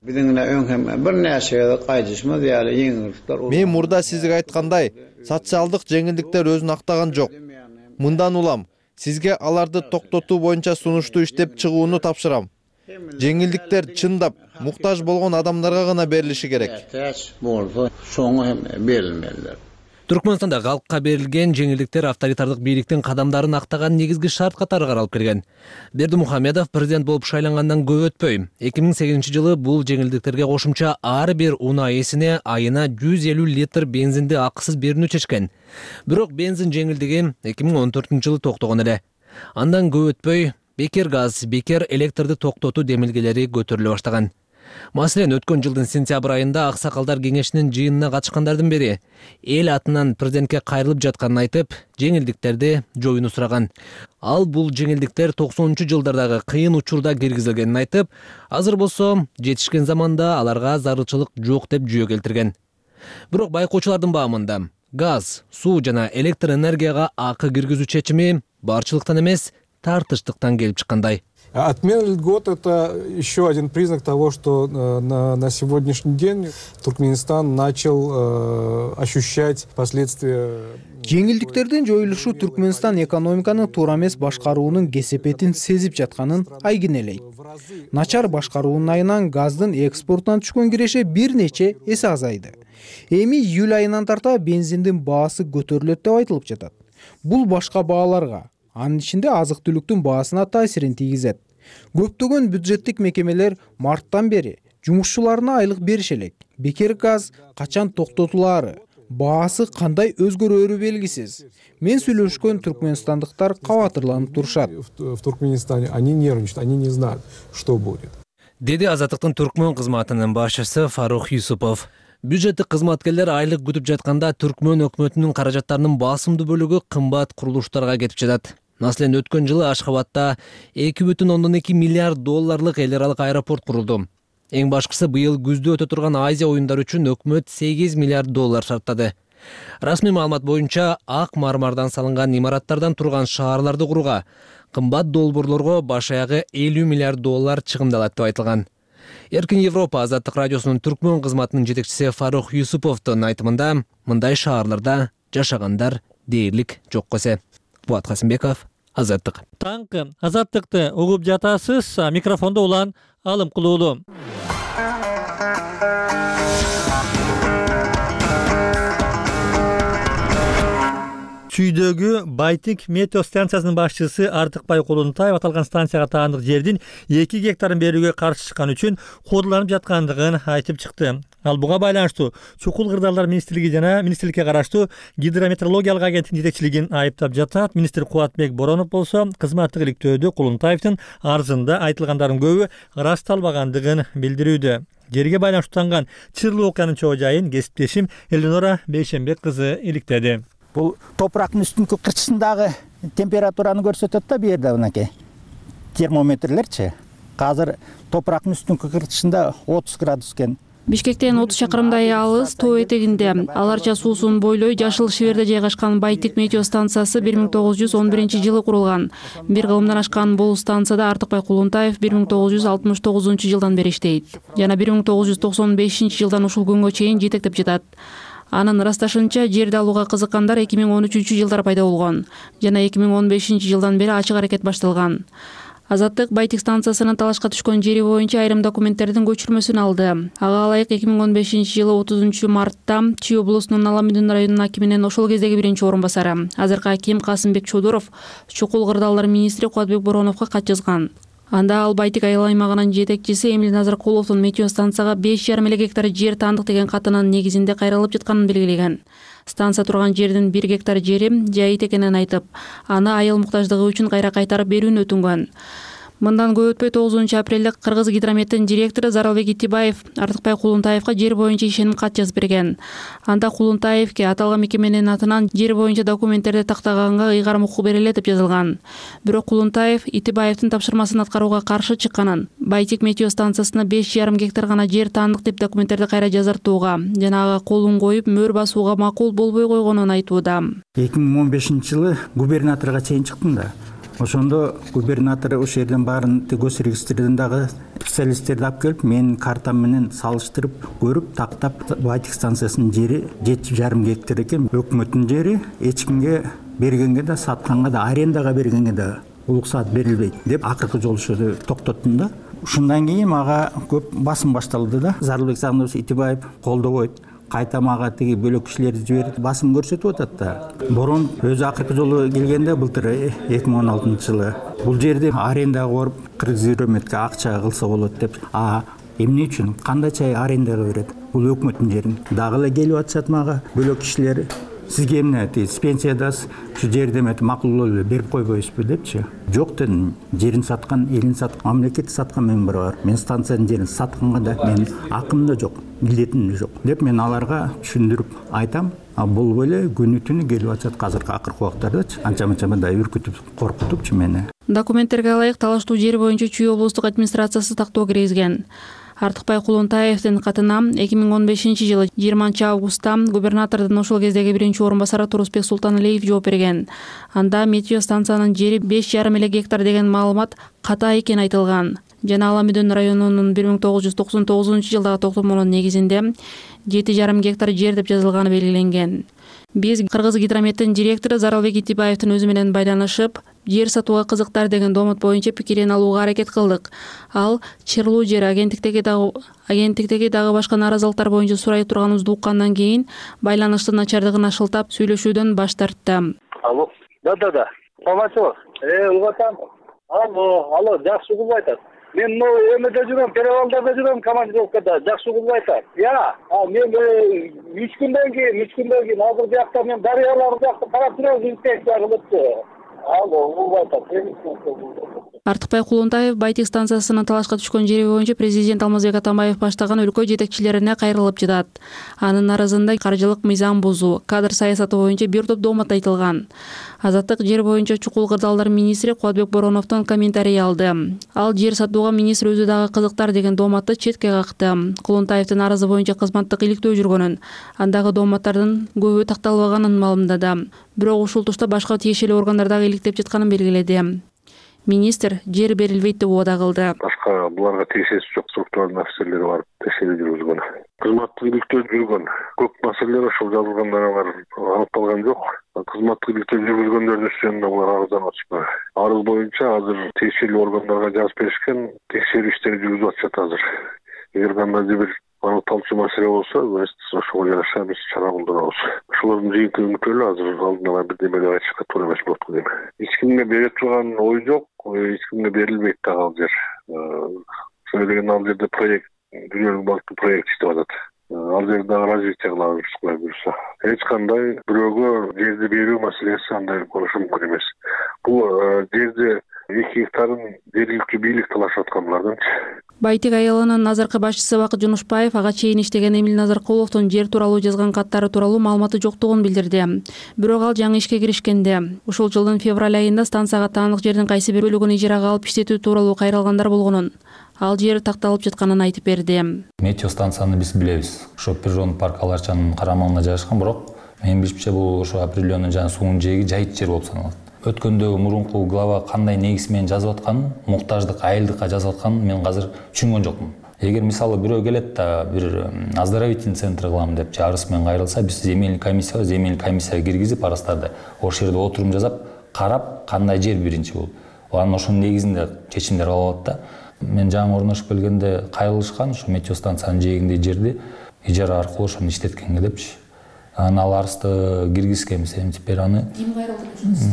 [SPEAKER 12] Мен мурда сизге айткандай, социалдык жеңилдиктер өзүн актаган жок. Мындан улам сизге аларды токтотуу боюнча сунушту иштеп чыгууну тапшырам. Жеңилдиктер чындап муктаж болгон адамдарга гана берилиши керек.
[SPEAKER 14] Түркмөнстанда калкка берилген жеңилдиктер авторитардык бийликтин кадамдарын актаган негизги шарт катары каралып келген. Бердимухамедов президент болуп шайлангандан көп өтпөй, 2008 жылы бул жеңилдиктерге кошумча ар бир унаа ээсине айына 150 литр бензинди акысыз берүүнү чечкен. Бирок бензин жеңилдиги 2014 жылы токтогон эле. Андан көп өтпөй бекер газ, бекер электрди токтотуу демилгелери көтөрүлө баштаган. Маселен, өткөн жылдын сентябрь айында Аксакалдар кеңешинин жыйынына катышкандардын бири эл атынан президентке кайрылып жатканын айтып, жеңилдиктерди жоюуну сураган. Ал бул жеңилдиктер 90 жылдардагы кыйын учурда киргизилгенин айтып, азыр болсо жетишкен заманда аларга зарылчылык жок деп жүйө келтирген. Бирок байкоочулардын баамында газ, суу жана электр энергияга акы киргизүү чечими барчылыктан эмес, тартыштыктан келип чыккандай.
[SPEAKER 11] Отмена льгот — это еще один признак того, что на сегодняшний день Туркменистан начал ощущать последствия.
[SPEAKER 2] Жеңилдиктердин жоюлушу Түркменстан экономиканын туура эмес башкаруунун кесепетин сезип жатканын айгинелейт. Начар башкаруунун айынан газдын экспортунан түшкөн киреше бир нече эсе азайды. Эми июль айынан тарта бензиндин баасы көтөрүлөт деп айтылып жатат. Бул башка бааларга, анын ичинде азык-түлүктүн баасына таасирин тийгизет. Көптөгөн бюджеттик мекемелер марттан бери жумушчуларына айлык бериш элек. Бекер газ качан токтотулаары, баасы кандай өзгөрөөрү белгисиз. Мен сүйлөшкөн түркменстандыктар кабатырланып турушат.
[SPEAKER 11] В Туркменистане они нервничают, они не знают, что будет.
[SPEAKER 14] Деди Азаттыктын түркмөн кызматынын башчысы Фарух Юсупов. Бюджеттик кызматкерлер айлык күтүп жатканда түркмөн өкмөтүнүн каражаттарынын басымдуу бөлүгү кымбат курулуштарга кетип жатат. Маселен, өткөн жылы Ашхабадта 2,2 миллиард долларлык эл аралык аэропорт курулду. Эң башкысы быйыл күздө өтө турган Азия оюндары үчүн өкмөт 8 миллиард доллар шарттады. Расмий маалымат боюнча ак мармардан салынган имараттардан турган шаарларды курууга кымбат долбоорлорго баш аягы 50 миллиард доллар чыгымдалат деп айтылган. Эркин Европа Азаттык радиосунун түркмөн кызматынын жетекчиси Фарух Юсуповдун айтымында мындай шаарларда жашагандар дээрлик жок эсе. Буат Касымбеков, Азаттык.
[SPEAKER 1] Таңкы Азаттыкты угуп жатасыз. Микрофондо улан Алым Кулуулу. Чүйдөгү Байтик метео станциясынын башчысы Артыкбай Кулунтаев аталган станцияга таандык жердин 2 гектарын берүүгө каршы чыккан үчүн куудуланып жаткандыгын айтып чыкты. Ал буга байланыштуу Чукул Кырдаалдар министрлиги жана министрликке караштуу гидрометеорологиялык агенттиктин жетекчилигин айыптап жатат. Министр Кубатбек Боронов болсо кызматтык иликтөөдө Кулунтаевдин арызында айтылгандардын көбү ырасталбагандыгын билдирүүдө. Жерге байланыштууланган чырлуу окуянын чоо жайын кесиптешим Элинора Бейшенбек кызы иликтеди.
[SPEAKER 13] Бұл топырақтың үстіңгі қыртысындағы температураны көрсетеді да, берді онаке. Термометрлерче. Қазір топырақтың үстіңгі қыртысында 30 градус кен.
[SPEAKER 16] Бишкектен 30 чакырымдай алыс тоо этегинде аларча суусун бойлой жашыл шиверде жайгашкан Байтик метео станциясы 1911 жылы курулган. Бир кылымдан ашкан бул станцияда Артыкбай Кулунтаев 1969 жылдан бери иштейт. Жана 1995 жылдан ушул күнгө чейин жетектеп жатат. Анын ырасташынча жерди алууга кызыккандар 2013 жылдары пайда болгон. Жана 2015 жылдан бери ачык аракет башталган. Азаттык Байтик станциясынын талашка түшкөн жери боюнча айрым документтердин көчүрмөсүн алды. Ага ылайык 2015 жылы 30 мартта Чүй облусунун Аламүдүн районунун акиминин ошол кездеги биринчи орун басары, азыркы аким Касымбек Чодуров Чукул Кырдаалдар министри Кубатбек Бороновго кат жазган. Анда ал Байтик айыл аймагынын жетекчиси Эмил Назаркуловдун метео станцияга 5,5 гектар жер таандык деген катынын негизинде кайрылып жатканын белгилеген. Станция турган жердин 1 гектар жери жайыт экенин айтып, аны айыл муктаждыгы үчүн кайра кайтарып берүүнү өтүнгөн. Мындан көп өтпөй 9 апрелде Кыргыз гидрометтин директору Заралбек Итибаев Артыкбай Кулунтаевга жер боюнча ишеним кат жазып берген. Анда Кулунтаевге аталган мекеменин атынан жер боюнча документтерди тактаганга ыйгарым укук берилет деп жазылган. Бирок Кулунтаев Итибаевдин тапшырмасын аткарууга каршы чыкканын, Байтик метео станциясына 5,5 гектар гана жер таандык деп документтерди кайра жазартууга жана ага колун коюп мөр басууга макул болбой койгонун айтууда.
[SPEAKER 13] 2015 жылы губернаторга чейин чыктым да. Ошондо губернатор ошол жерден баарын госрегистрден дагы специалисттерди алып келип, менин картам менен салыштырып, көрүп, тактап, Байтик станциясынын жери 7,5 гектар экен. Өкмөттүн жери эч кимге бергенге да, сатканга да, арендага бергенге да уруксат берилбейт деп акыркы жолушууну токтоттум да. Ушундан кийин мага көп басым башталды да. Зарылбек Сагындоович Итибаев колдобойт. Кайта мага тиги бөлөк кишилерди жиберип басым көрсөтүп атат да. Борон өзү акыркы жолу келгенде былтыр 2016 жылы бул жерди арендага коруп Кыргызгидрометке акча кылса болот деп. Эмне үчүн? Кандайча арендага берет? Бул өкмөттүн жерин. Дагы эле келип атышат мага бөлөк кишилер. Сизге эмне пенсиядасыз, ушу жерди макулдуу берип койбойсузбу депчи. Жок дедим. Жерин саткан, элин саткан, мамлекетти саткан мен бар. Мен станциянын жерин сатканга да мен акым да жок, милдетим да жок деп мен аларга түшүндүрүп айтам. Бул эле күнү түнү келип атат азыркы акыркы убактардачы. Анча-мынча да үркүтүп, коркутупчу мени.
[SPEAKER 16] Документтерге ылайык талаштуу жер боюнча Чүй облустук администрациясы тактоо киргизген. Артыкбай Кулунтаевдин катына 2015-жылы 20 августта губернатордун ошол кездеги биринчи орун басары Турусбек Султаналиев жооп берген. Анда метео станциянын жери 5,5 эле гектар деген маалымат ката экени айтылган. Жана Аламүдөн районунун 1999-жылдагы токтомунун негизинде 7,5 гектар жер деп жазылганы белгиленген. Биз Кыргыз гидрометтин директору Заралбек Итибаевдин өзү менен байланышып, жер сатууга кызыктар деген домут боюнча пикирин алууга аракет кылдык. Ал чырлуу жер агенттиктеги дагы башка наразылыктар боюнча сурай турганыбызды уккандан кийин байланыштын начардыгын ашылтап сүйлөшүүдөн баш тартты.
[SPEAKER 8] Алло. Да. Саламатчылык. Угатам. Алло, жакшы кылып айтат. Мен эмеде жүрөм, перевалдарда жүрөм, командировкада. Жакшы кылып айтат. Мен 3 күндөн кийин азыр жакта мен дарыялар жакта карап жүрөм, инспекция кылыпты.
[SPEAKER 16] Артыкбай Кулунтаев Байтик станциясынын талашка түшкөн жери боюнча президент Алмазбек Атамбаев баштаган өлкө жетекчилерине кайрылып жатат. Анын арызында каржылык мыйзам бузуу, кадр саясаты боюнча бир топ домат айтылган. Азаттык жер боюнча чукул кырдаалдар министри Кубатбек Бороновдон комментарий алды. Ал жер сатууга министр өзү дагы кызыктар деген доматты четке какты. Кулунтаевдин арызы боюнча кызматтык иликтөө жүргөнүн, андагы доматтардын көбү такталбаганын маалымдады. Бирок ушул тушта башка тиешелүү органдардагы иликтеп жатканын белгиледи. Министр жер берилбейт деп убада кылды.
[SPEAKER 15] Башка буларга тиешеси жок структуранын офицерлери барып текшерүү жүргүзгөн. Кызматтык иликтөө жүргөн. Көп маселелер ошол жазылгандары бар, аныкталган жок. Кызматтык иликтөө жүргүзгөндөрдүн үстүнөн булар арызданып атышпайбы. Арыз боюнча азыр тиешелүү органдарга жазып беришкен, текшерүү иштери жүргүзүп атышат азыр. Эгер кандайдыр бир аныкталчу маселе болсо, ошого жараша биз чара колдонобуз. Ошолордун жыйынтыгы үмүттөлүү азыр алдын ала бирдеме деп айтышка туура эмес болот го дейм. Эч кимге бере турган ой жок, эч кимге берилбейт дагы ал жер. Ошол деген ал жерде проект, дүйнөлүк банктын проекти иштеп атат. Ал жерде дагы развитие кылабыз Кудай буюрса. Эч кандай бирөөгө жерди берүү маселеси андай болушу мүмкүн эмес. Бул жерди 2 гектарын жергиликтүү бийлик талашып аткан булардын.
[SPEAKER 16] Байтик айылынын азыркы башчысы Бакыт Жунушбаев ага чейин иштеген Эмил Назаркуловдун жер тууралуу жазган каттары тууралуу маалыматы жоктугун билдирди. Бирок ал жаңы ишке киришкенде, ушул жылдын февраль айында станцияга таандык жердин кайсы бир бөлүгүн ижарага алып иштетүү тууралуу кайрылгандар болгонун, ал жер такталып жатканын айтып берди.
[SPEAKER 17] Метео станцияны биз билебиз. Ошо природный парк Аларчанын карамагында жайгашкан, бирок мен билишимче бул ошо определенный жана суунун жээги жайыт жер болуп саналат. Өткөндөгү мурунку глава кандай негиз менен жазып атканын, муктаждык, айылдыкка жазып атканын мен азыр түшүнгөн жокмун. Эгер мисалы бирөө келет да бир оздоровительный центр кылам деп арыз менен кайрылса, биз земельный комиссияга киргизип арыздарды ошол жерде отурум жасап, карап кандай жер биринчи болуп, анан ошонун негизинде чечимдер алып да. Мен жаңы орношуп келгенде кайрылышкан ушу метео станциянын жээгиндеги жерди ижара аркылуу ошону иштеткенге депчи. Ал арызды киргизгенбиз, эмтип бери аны.
[SPEAKER 16] Ким кайрылды?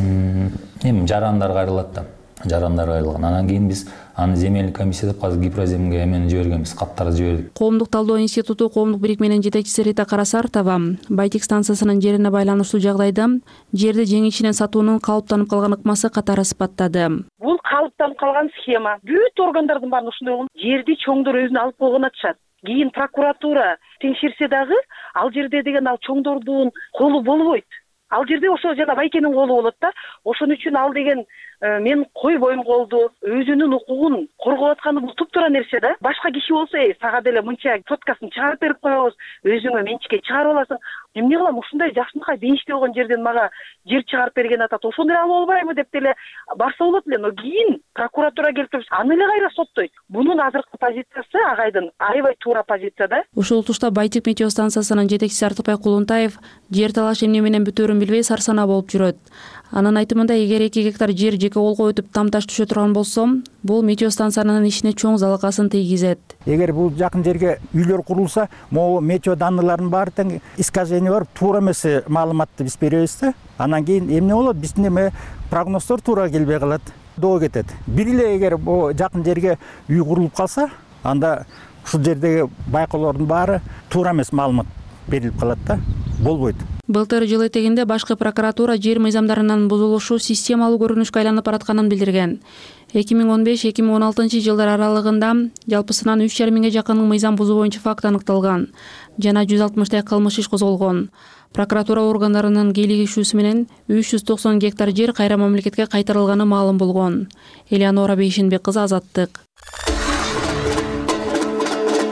[SPEAKER 17] Жарандар кайрылат да. Жарандар кайрылган. Анан кийин биз аны земельный комиссия деп азыр Гипроземге эмени жибергенбиз, каттарды жибердик.
[SPEAKER 16] Коомдук талдоо институту коомдук бирикменин жетекчиси Рита Карасартова Байтик станциясынын жерине байланыштуу жагдайда жерди жең ичинен сатуунун калыптанып калган ыкмасы катары сыпаттады.
[SPEAKER 18] Бул калыптанып калган схема. Бүт органдардын баарын ушундай жерди чоңдор өзүнө алып койгон атышат. Кийин прокуратура теңшерсе дагы ал жерде деген ал чоңдордун колу болбойт. Ал жерде ошо жана байкенин колу болот да. Ошон үчүн ал деген мен койбойм колду, өзүнүн укугун коргоп атканы бул туптуура нерсе да. Башка киши болсо, сага деле мынча соткасын чыгарып берип коебуз, өзүңө менчикке чыгарып аласың. Эмне кылам, ушундай жакшынакай бейиштүү болгон жерден мага жер чыгарып берген атат. Ошондой алып албаймы деп деле барса болот эле. Но кийин прокуратура келип туруп, аны эле кайра соттойт. Бунун азыркы позициясы агайдын аябай туура позиция да.
[SPEAKER 16] Ушул тушта Байтик метео станциясынын жетекчиси Артыкбай Кулунтаев жер талаш эмне менен бүтөөрүн билбей сарсанаа болуп жүрөт. Анын айтымында, эгер 2 гектар жер жеке колго өтүп тамташ түшө турган болсо, бул метео станциянын ишине чоң залакасын тийгизет.
[SPEAKER 13] Эгер бул жакын жерге үйлөр курулса, могу метео данныйларын баары тең искажение бар, туура эмес маалыматты биз беребиз да. Анан кийин эмне болот? Биздин эме прогноздор туура келбей калат, доо кетет. Бир эле эгер бул жакын жерге үй курулуп калса, анда ушул жердеги байкоолордун баары туура эмес маалымат берилип калат да. Болбойт.
[SPEAKER 16] Былтыр жыл этегинде башкы прокуратура жер мыйзамдарынын бузулушу системалуу көрүнүшкө айланып баратканын билдирген. 2015-2016 жылдар аралыгында жалпысынан 3,5 миңге жакын мыйзам бузуу боюнча факт аныкталган жана 160 кылмыш иш козголгон. Прокуратура органдарынын кийлигишүүсү менен 390 гектар жер кайра мамлекетке кайтарылганы маалым болгон. Элеонора Бейшенбек кызы, Азаттык.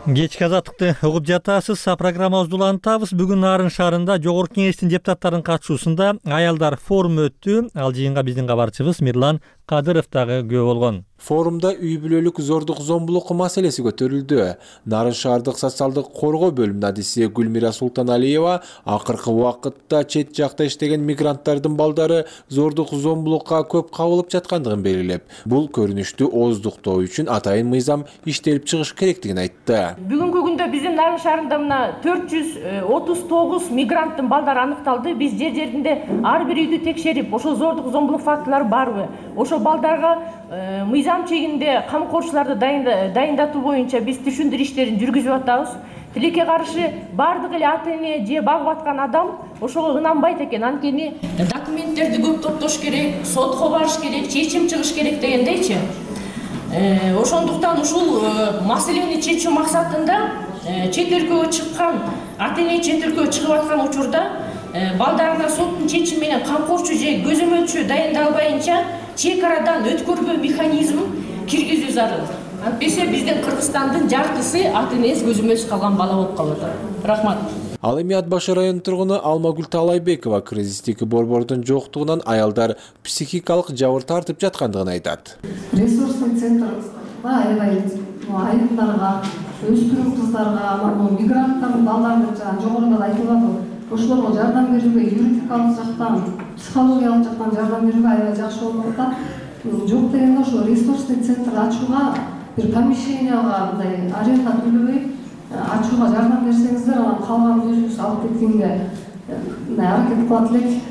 [SPEAKER 1] Кечки азаттыкты угуп жатасыз. Программабызды улантабыз. Бүгүн Нарын шаарында Жогорку Кеңештин депутаттарынын катышуусунда аялдар форуму өттү. Ал жыйынга биздин кабарчыбыз Мирлан Кадыров дагы күбө болгон.
[SPEAKER 7] Форумда үй бүлөлүк зордук зомбулук маселеси көтөрүлдү. Нарын шаардык социалдык коргоо бөлүмүнүн адиси Гүлмира Султаналиева акыркы убакытта чет жакта иштеген мигранттардын балдары зордук зомбулукка көп кабылып жаткандыгын белгилеп, бул көрүнүштү ооздуктоо үчүн атайын мыйзам иштелип чыгыш керектигин айтты.
[SPEAKER 19] Бүгүнкү күндө биздин Нарын шаарында мына 439 мигранттын балдары аныкталды. Биз жер-жеринде ар бир үйдү текшерип, ошо зордук зомбулук фактылары барбы? Ошо балдарга мыйзам чегинде камкорчуларды дайындатуу боюнча биз түшүндүрүү иштерин жүргүзүп атабыз. Тилекке каршы бардык эле ата эне же багып аткан адам ошого ынанбайт экен. Анткени документтерди көп топтош керек, сотко барыш керек, чечим чыгыш керек дегендейчи. Ошондуктан ушул маселени чечүү максатында чет өлкөгө чыккан ата эне чет өлкөгө чыгып аткан учурда балдарына соттун чечими менен камкорчу же көзөмөлчү дайындалбайынча чек арадан өткөрбөө механизмин киргизүү зарыл. Антпесе биздин Кыргызстандын жартысы ата энеси көзөмөлсүз калган бала болуп калат. Рахмат.
[SPEAKER 7] Ал эми Ат Башы районунун тургуну Алмагүл Талайбекова кризистик борбордун жоктугунан аялдар психикалык жабыр тартып жаткандыгын айтат.
[SPEAKER 20] Ресурсный центрга аябай айылдарга, өспүрүм кыздарга, мигранттардын балдарын жогоруда да айтылат. Ошолорго жардам берүүгө, юридикалык жактан, психологиялык жактан жардам берүүгө аябай жакшы болмокта. Жок дегенде ошо ресурсный центр ачууга, бир помещенияга мындай аренда төлөбөй ачууга жардам берсеңиздер, анан калган өзүбүз алып кеткенге аракет кылат элек.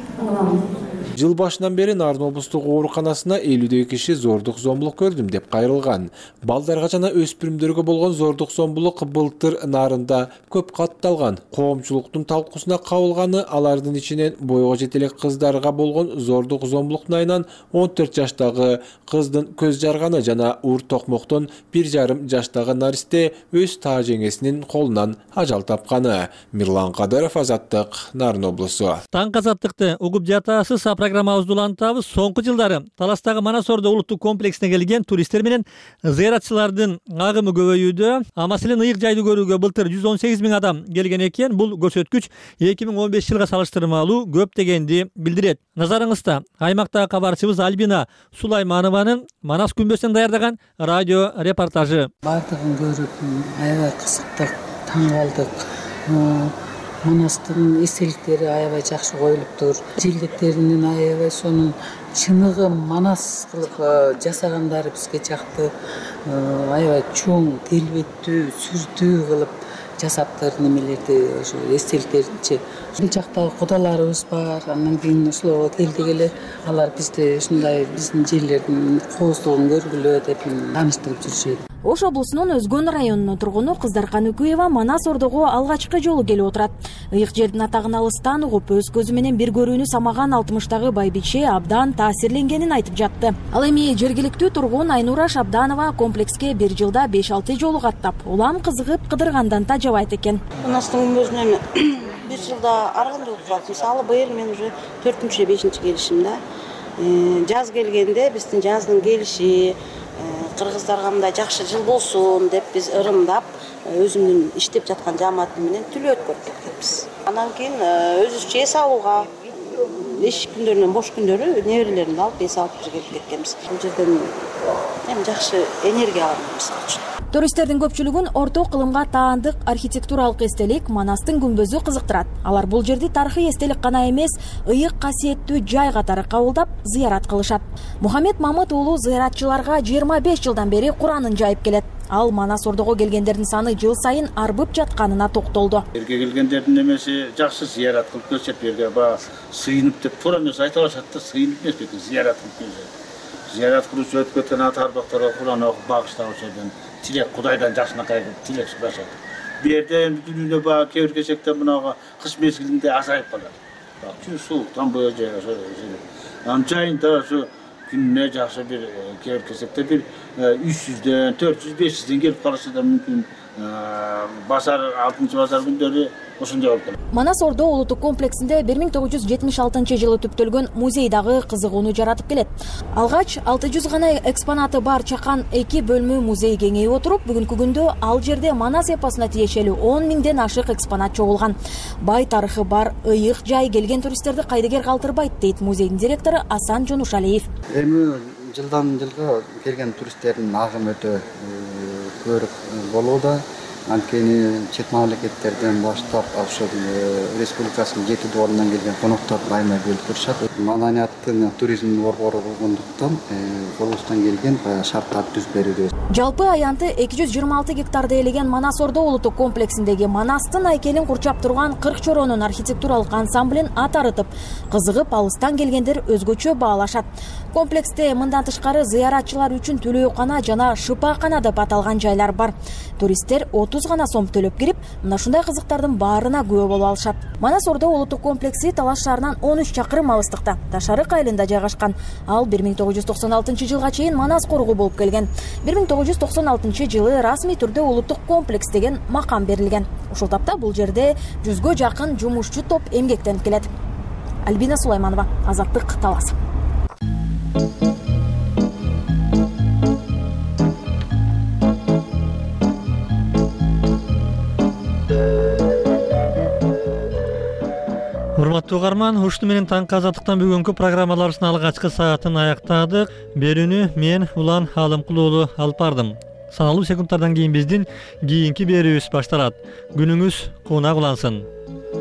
[SPEAKER 7] Жыл башынан бери Нарын облустук ооруканасына 50 киши зордук зомбулук көрдүм деп кайрылган. Балдарга жана өспүрүмдөргө болгон зордук зомбулук былтыр Нарында көп катталган. Коомчулуктун талкуусуна кабылганы алардын ичинен бойго жетелек кыздарга болгон зордук зомбулуктун айынан 14 жаштагы кыздын көз жарганы жана ур токмоктон 1,5 жаштагы наристе өз таа жеңесинин колунан ажал тапканы. Мирлан Кадыров, Азаттык, Нарын облусу.
[SPEAKER 1] Таң азаттыкты угуп жатасыз. Программабызды улантабыз. Соңку жылдары Таластагы Манас Ордо улуттук комплексине келген туристтер менен зыяратчылардын агымы көбөйүүдө. Маселен, ыйык жайды көрүүгө былтыр 118 000 адам келген экен. Бул көрсөткүч 2015 жылга салыштырмалуу көп дегенди билдирет. Назарыңызда аймактагы кабарчыбыз Альбина Сулайманованын Манас күмбөсүнөн даярдаган радио репортажы.
[SPEAKER 21] Бардыгын көрүп аябай кызыктык, таң калдык. Манастын эстеликтери аябай жакшы коюлуптур. Желдеттеринин аябай сонун чыныгы Манас кылып жасагандары бизге жакты. Аябай чоң, келбеттүү, сүрдүү кылып жасаптыр немелерди, ошо эстеликтеринчи. Бул жактагы кудаларыбыз бар. Андан кийин ошолорго келдик эле. Алар бизди ушундай биздин жерлердин кооздугун көргүлө деп тааныштырып жүрүшөт.
[SPEAKER 22] Ош облусунун Өзгөн районунун тургуну Кыздаркан Үкүева Манас Ордого алгачкы жолу келип отурат. Ыйык жердин атагын алыстан угуп, өз көзү менен бир көрүүнү самаган 60-тагы байбиче абдан таасирленгенин айтып жатты. Ал эми жергиликтүү тургун Айнура Шабданова комплекске бир жылда 5-6 жолу каттап, улам кызыгып кыдыргандан тажабайт экен.
[SPEAKER 26] Манастын күмбөзүнөн бир жылда аргандуу болуп, мисалы быйыл мен уже 4-5 келишим да. Жаз келгенде биздин жаздын келиши кыргыздарга мындай жакшы жыл болсун деп биз ырымдап өзүмдүн иштеп жаткан жааматым менен түлөөт көрүп кеткенбиз. Андан кийин өзүбүзчө эс алууга иш күндөрүнөн бош күндөрү неберелеримди алып эс алып келип кеткенбиз. Бул жерден эми жакшы энергия алам мисалы үчүн.
[SPEAKER 22] Туристтердин көпчүлүгүн орто кылымга таандык архитектуралык эстелик Манастын күмбөзү кызыктырат. Алар бул жерди тарыхый эстелик гана эмес, ыйык касиеттүү жай катары кабылдап, зыярат кылышат. Мухаммед Мамыт уулу зыяратчыларга 25 жылдан бери Куранын жайып келет. Ал Манас Ордого келгендердин саны жыл сайын арбып жатканына токтолду.
[SPEAKER 27] Жерге келгендердин немеси жакшы зыярат кылып келишет, жерге сыйынып деп туура эмес айта алышат да, сыйынып эмес беки зыярат кылып келишет. Зыярат кылуучу өтүп кеткен ата арбактарга Куран окуп багыштап ошодон тилек Кудайдан жакшынакай тилек сурашат. Бу жерде эми дүйнөгө баа кээ бир кезекте мынага кыш мезгилинде азайып калат. Чүй сууктан бөө же ошо. Анын жайында ошо күнүнө жакшы бир кээ бир кезекте бир 300дөн 400-500ден келип калышы да мүмкүн. базар 6 базар күндөрү ошондой болуп калат.
[SPEAKER 22] Манас Ордо улуттук комплексинде 1976 жылы түптөлгөн музей дагы кызыгууну жаратып келет. Алгач 600 гана экспонаты бар чакан 2 бөлмө музей кеңейип отуруп, бүгүнкү күндө ал жерде Манас эпосуна тиешелүү 10 миңден ашык экспонат чогулган. Бай тарыхы бар ыйык жай келген туристтерди кайдыгер калтырбайт, дейт музейдин директору Асан Жонушалиев.
[SPEAKER 4] Эми жылдан жылга келген туристтердин агымы өтө көп болууда. Анткени чет мамлекеттерден баштап ошол республикасынын 7 орундан келген коноктор байма келип турушат. Маданияттын туризмдин борбору болгондуктан колубуздан келген шарттарды түзүп берүүдө.
[SPEAKER 22] Жалпы аянты 226 гектарды ээлеген Манас Ордо улуттук комплексиндеги Манастын айкелин курчап турган 40 чоронун архитектуралык ансамблин атарытып, кызыгып алыстан келгендер өзгөчө баалашат. Комплексте мындан тышкары зыяратчылар үчүн төлөөкана жана шыпакана деп аталган жайлар бар. Туристтер 30 гана сом төлөп кирип, мына ушундай кызыктардын баарына күбө болуп алышат. Манас Ордо улуттук комплекси Талаш шаарынан 13 чакырым алыстыкта, Ташарык айылында жайгашкан. Ал 1996 жылга чейин Манас коргу болуп келген. 1996 жылы расмий түрдө улуттук комплекс деген макам берилген. Ушул тапта бул жерде 100гө жакын жумушчу топ эмгектенип келет. Альбина Сулайманова, Азаттык, Талас.
[SPEAKER 1] Урматтуу угарман, ушуну менен таңкы Азаттыктан бүгүнкү программаларыбыздын алгачкы саатын аяктадык. Берүүнү мен Улан Алымкул уулу алып бардым. Саналуу секундтардан кийин биздин кийинки берүүбүз башталат. Күнүңүз кунак улансын.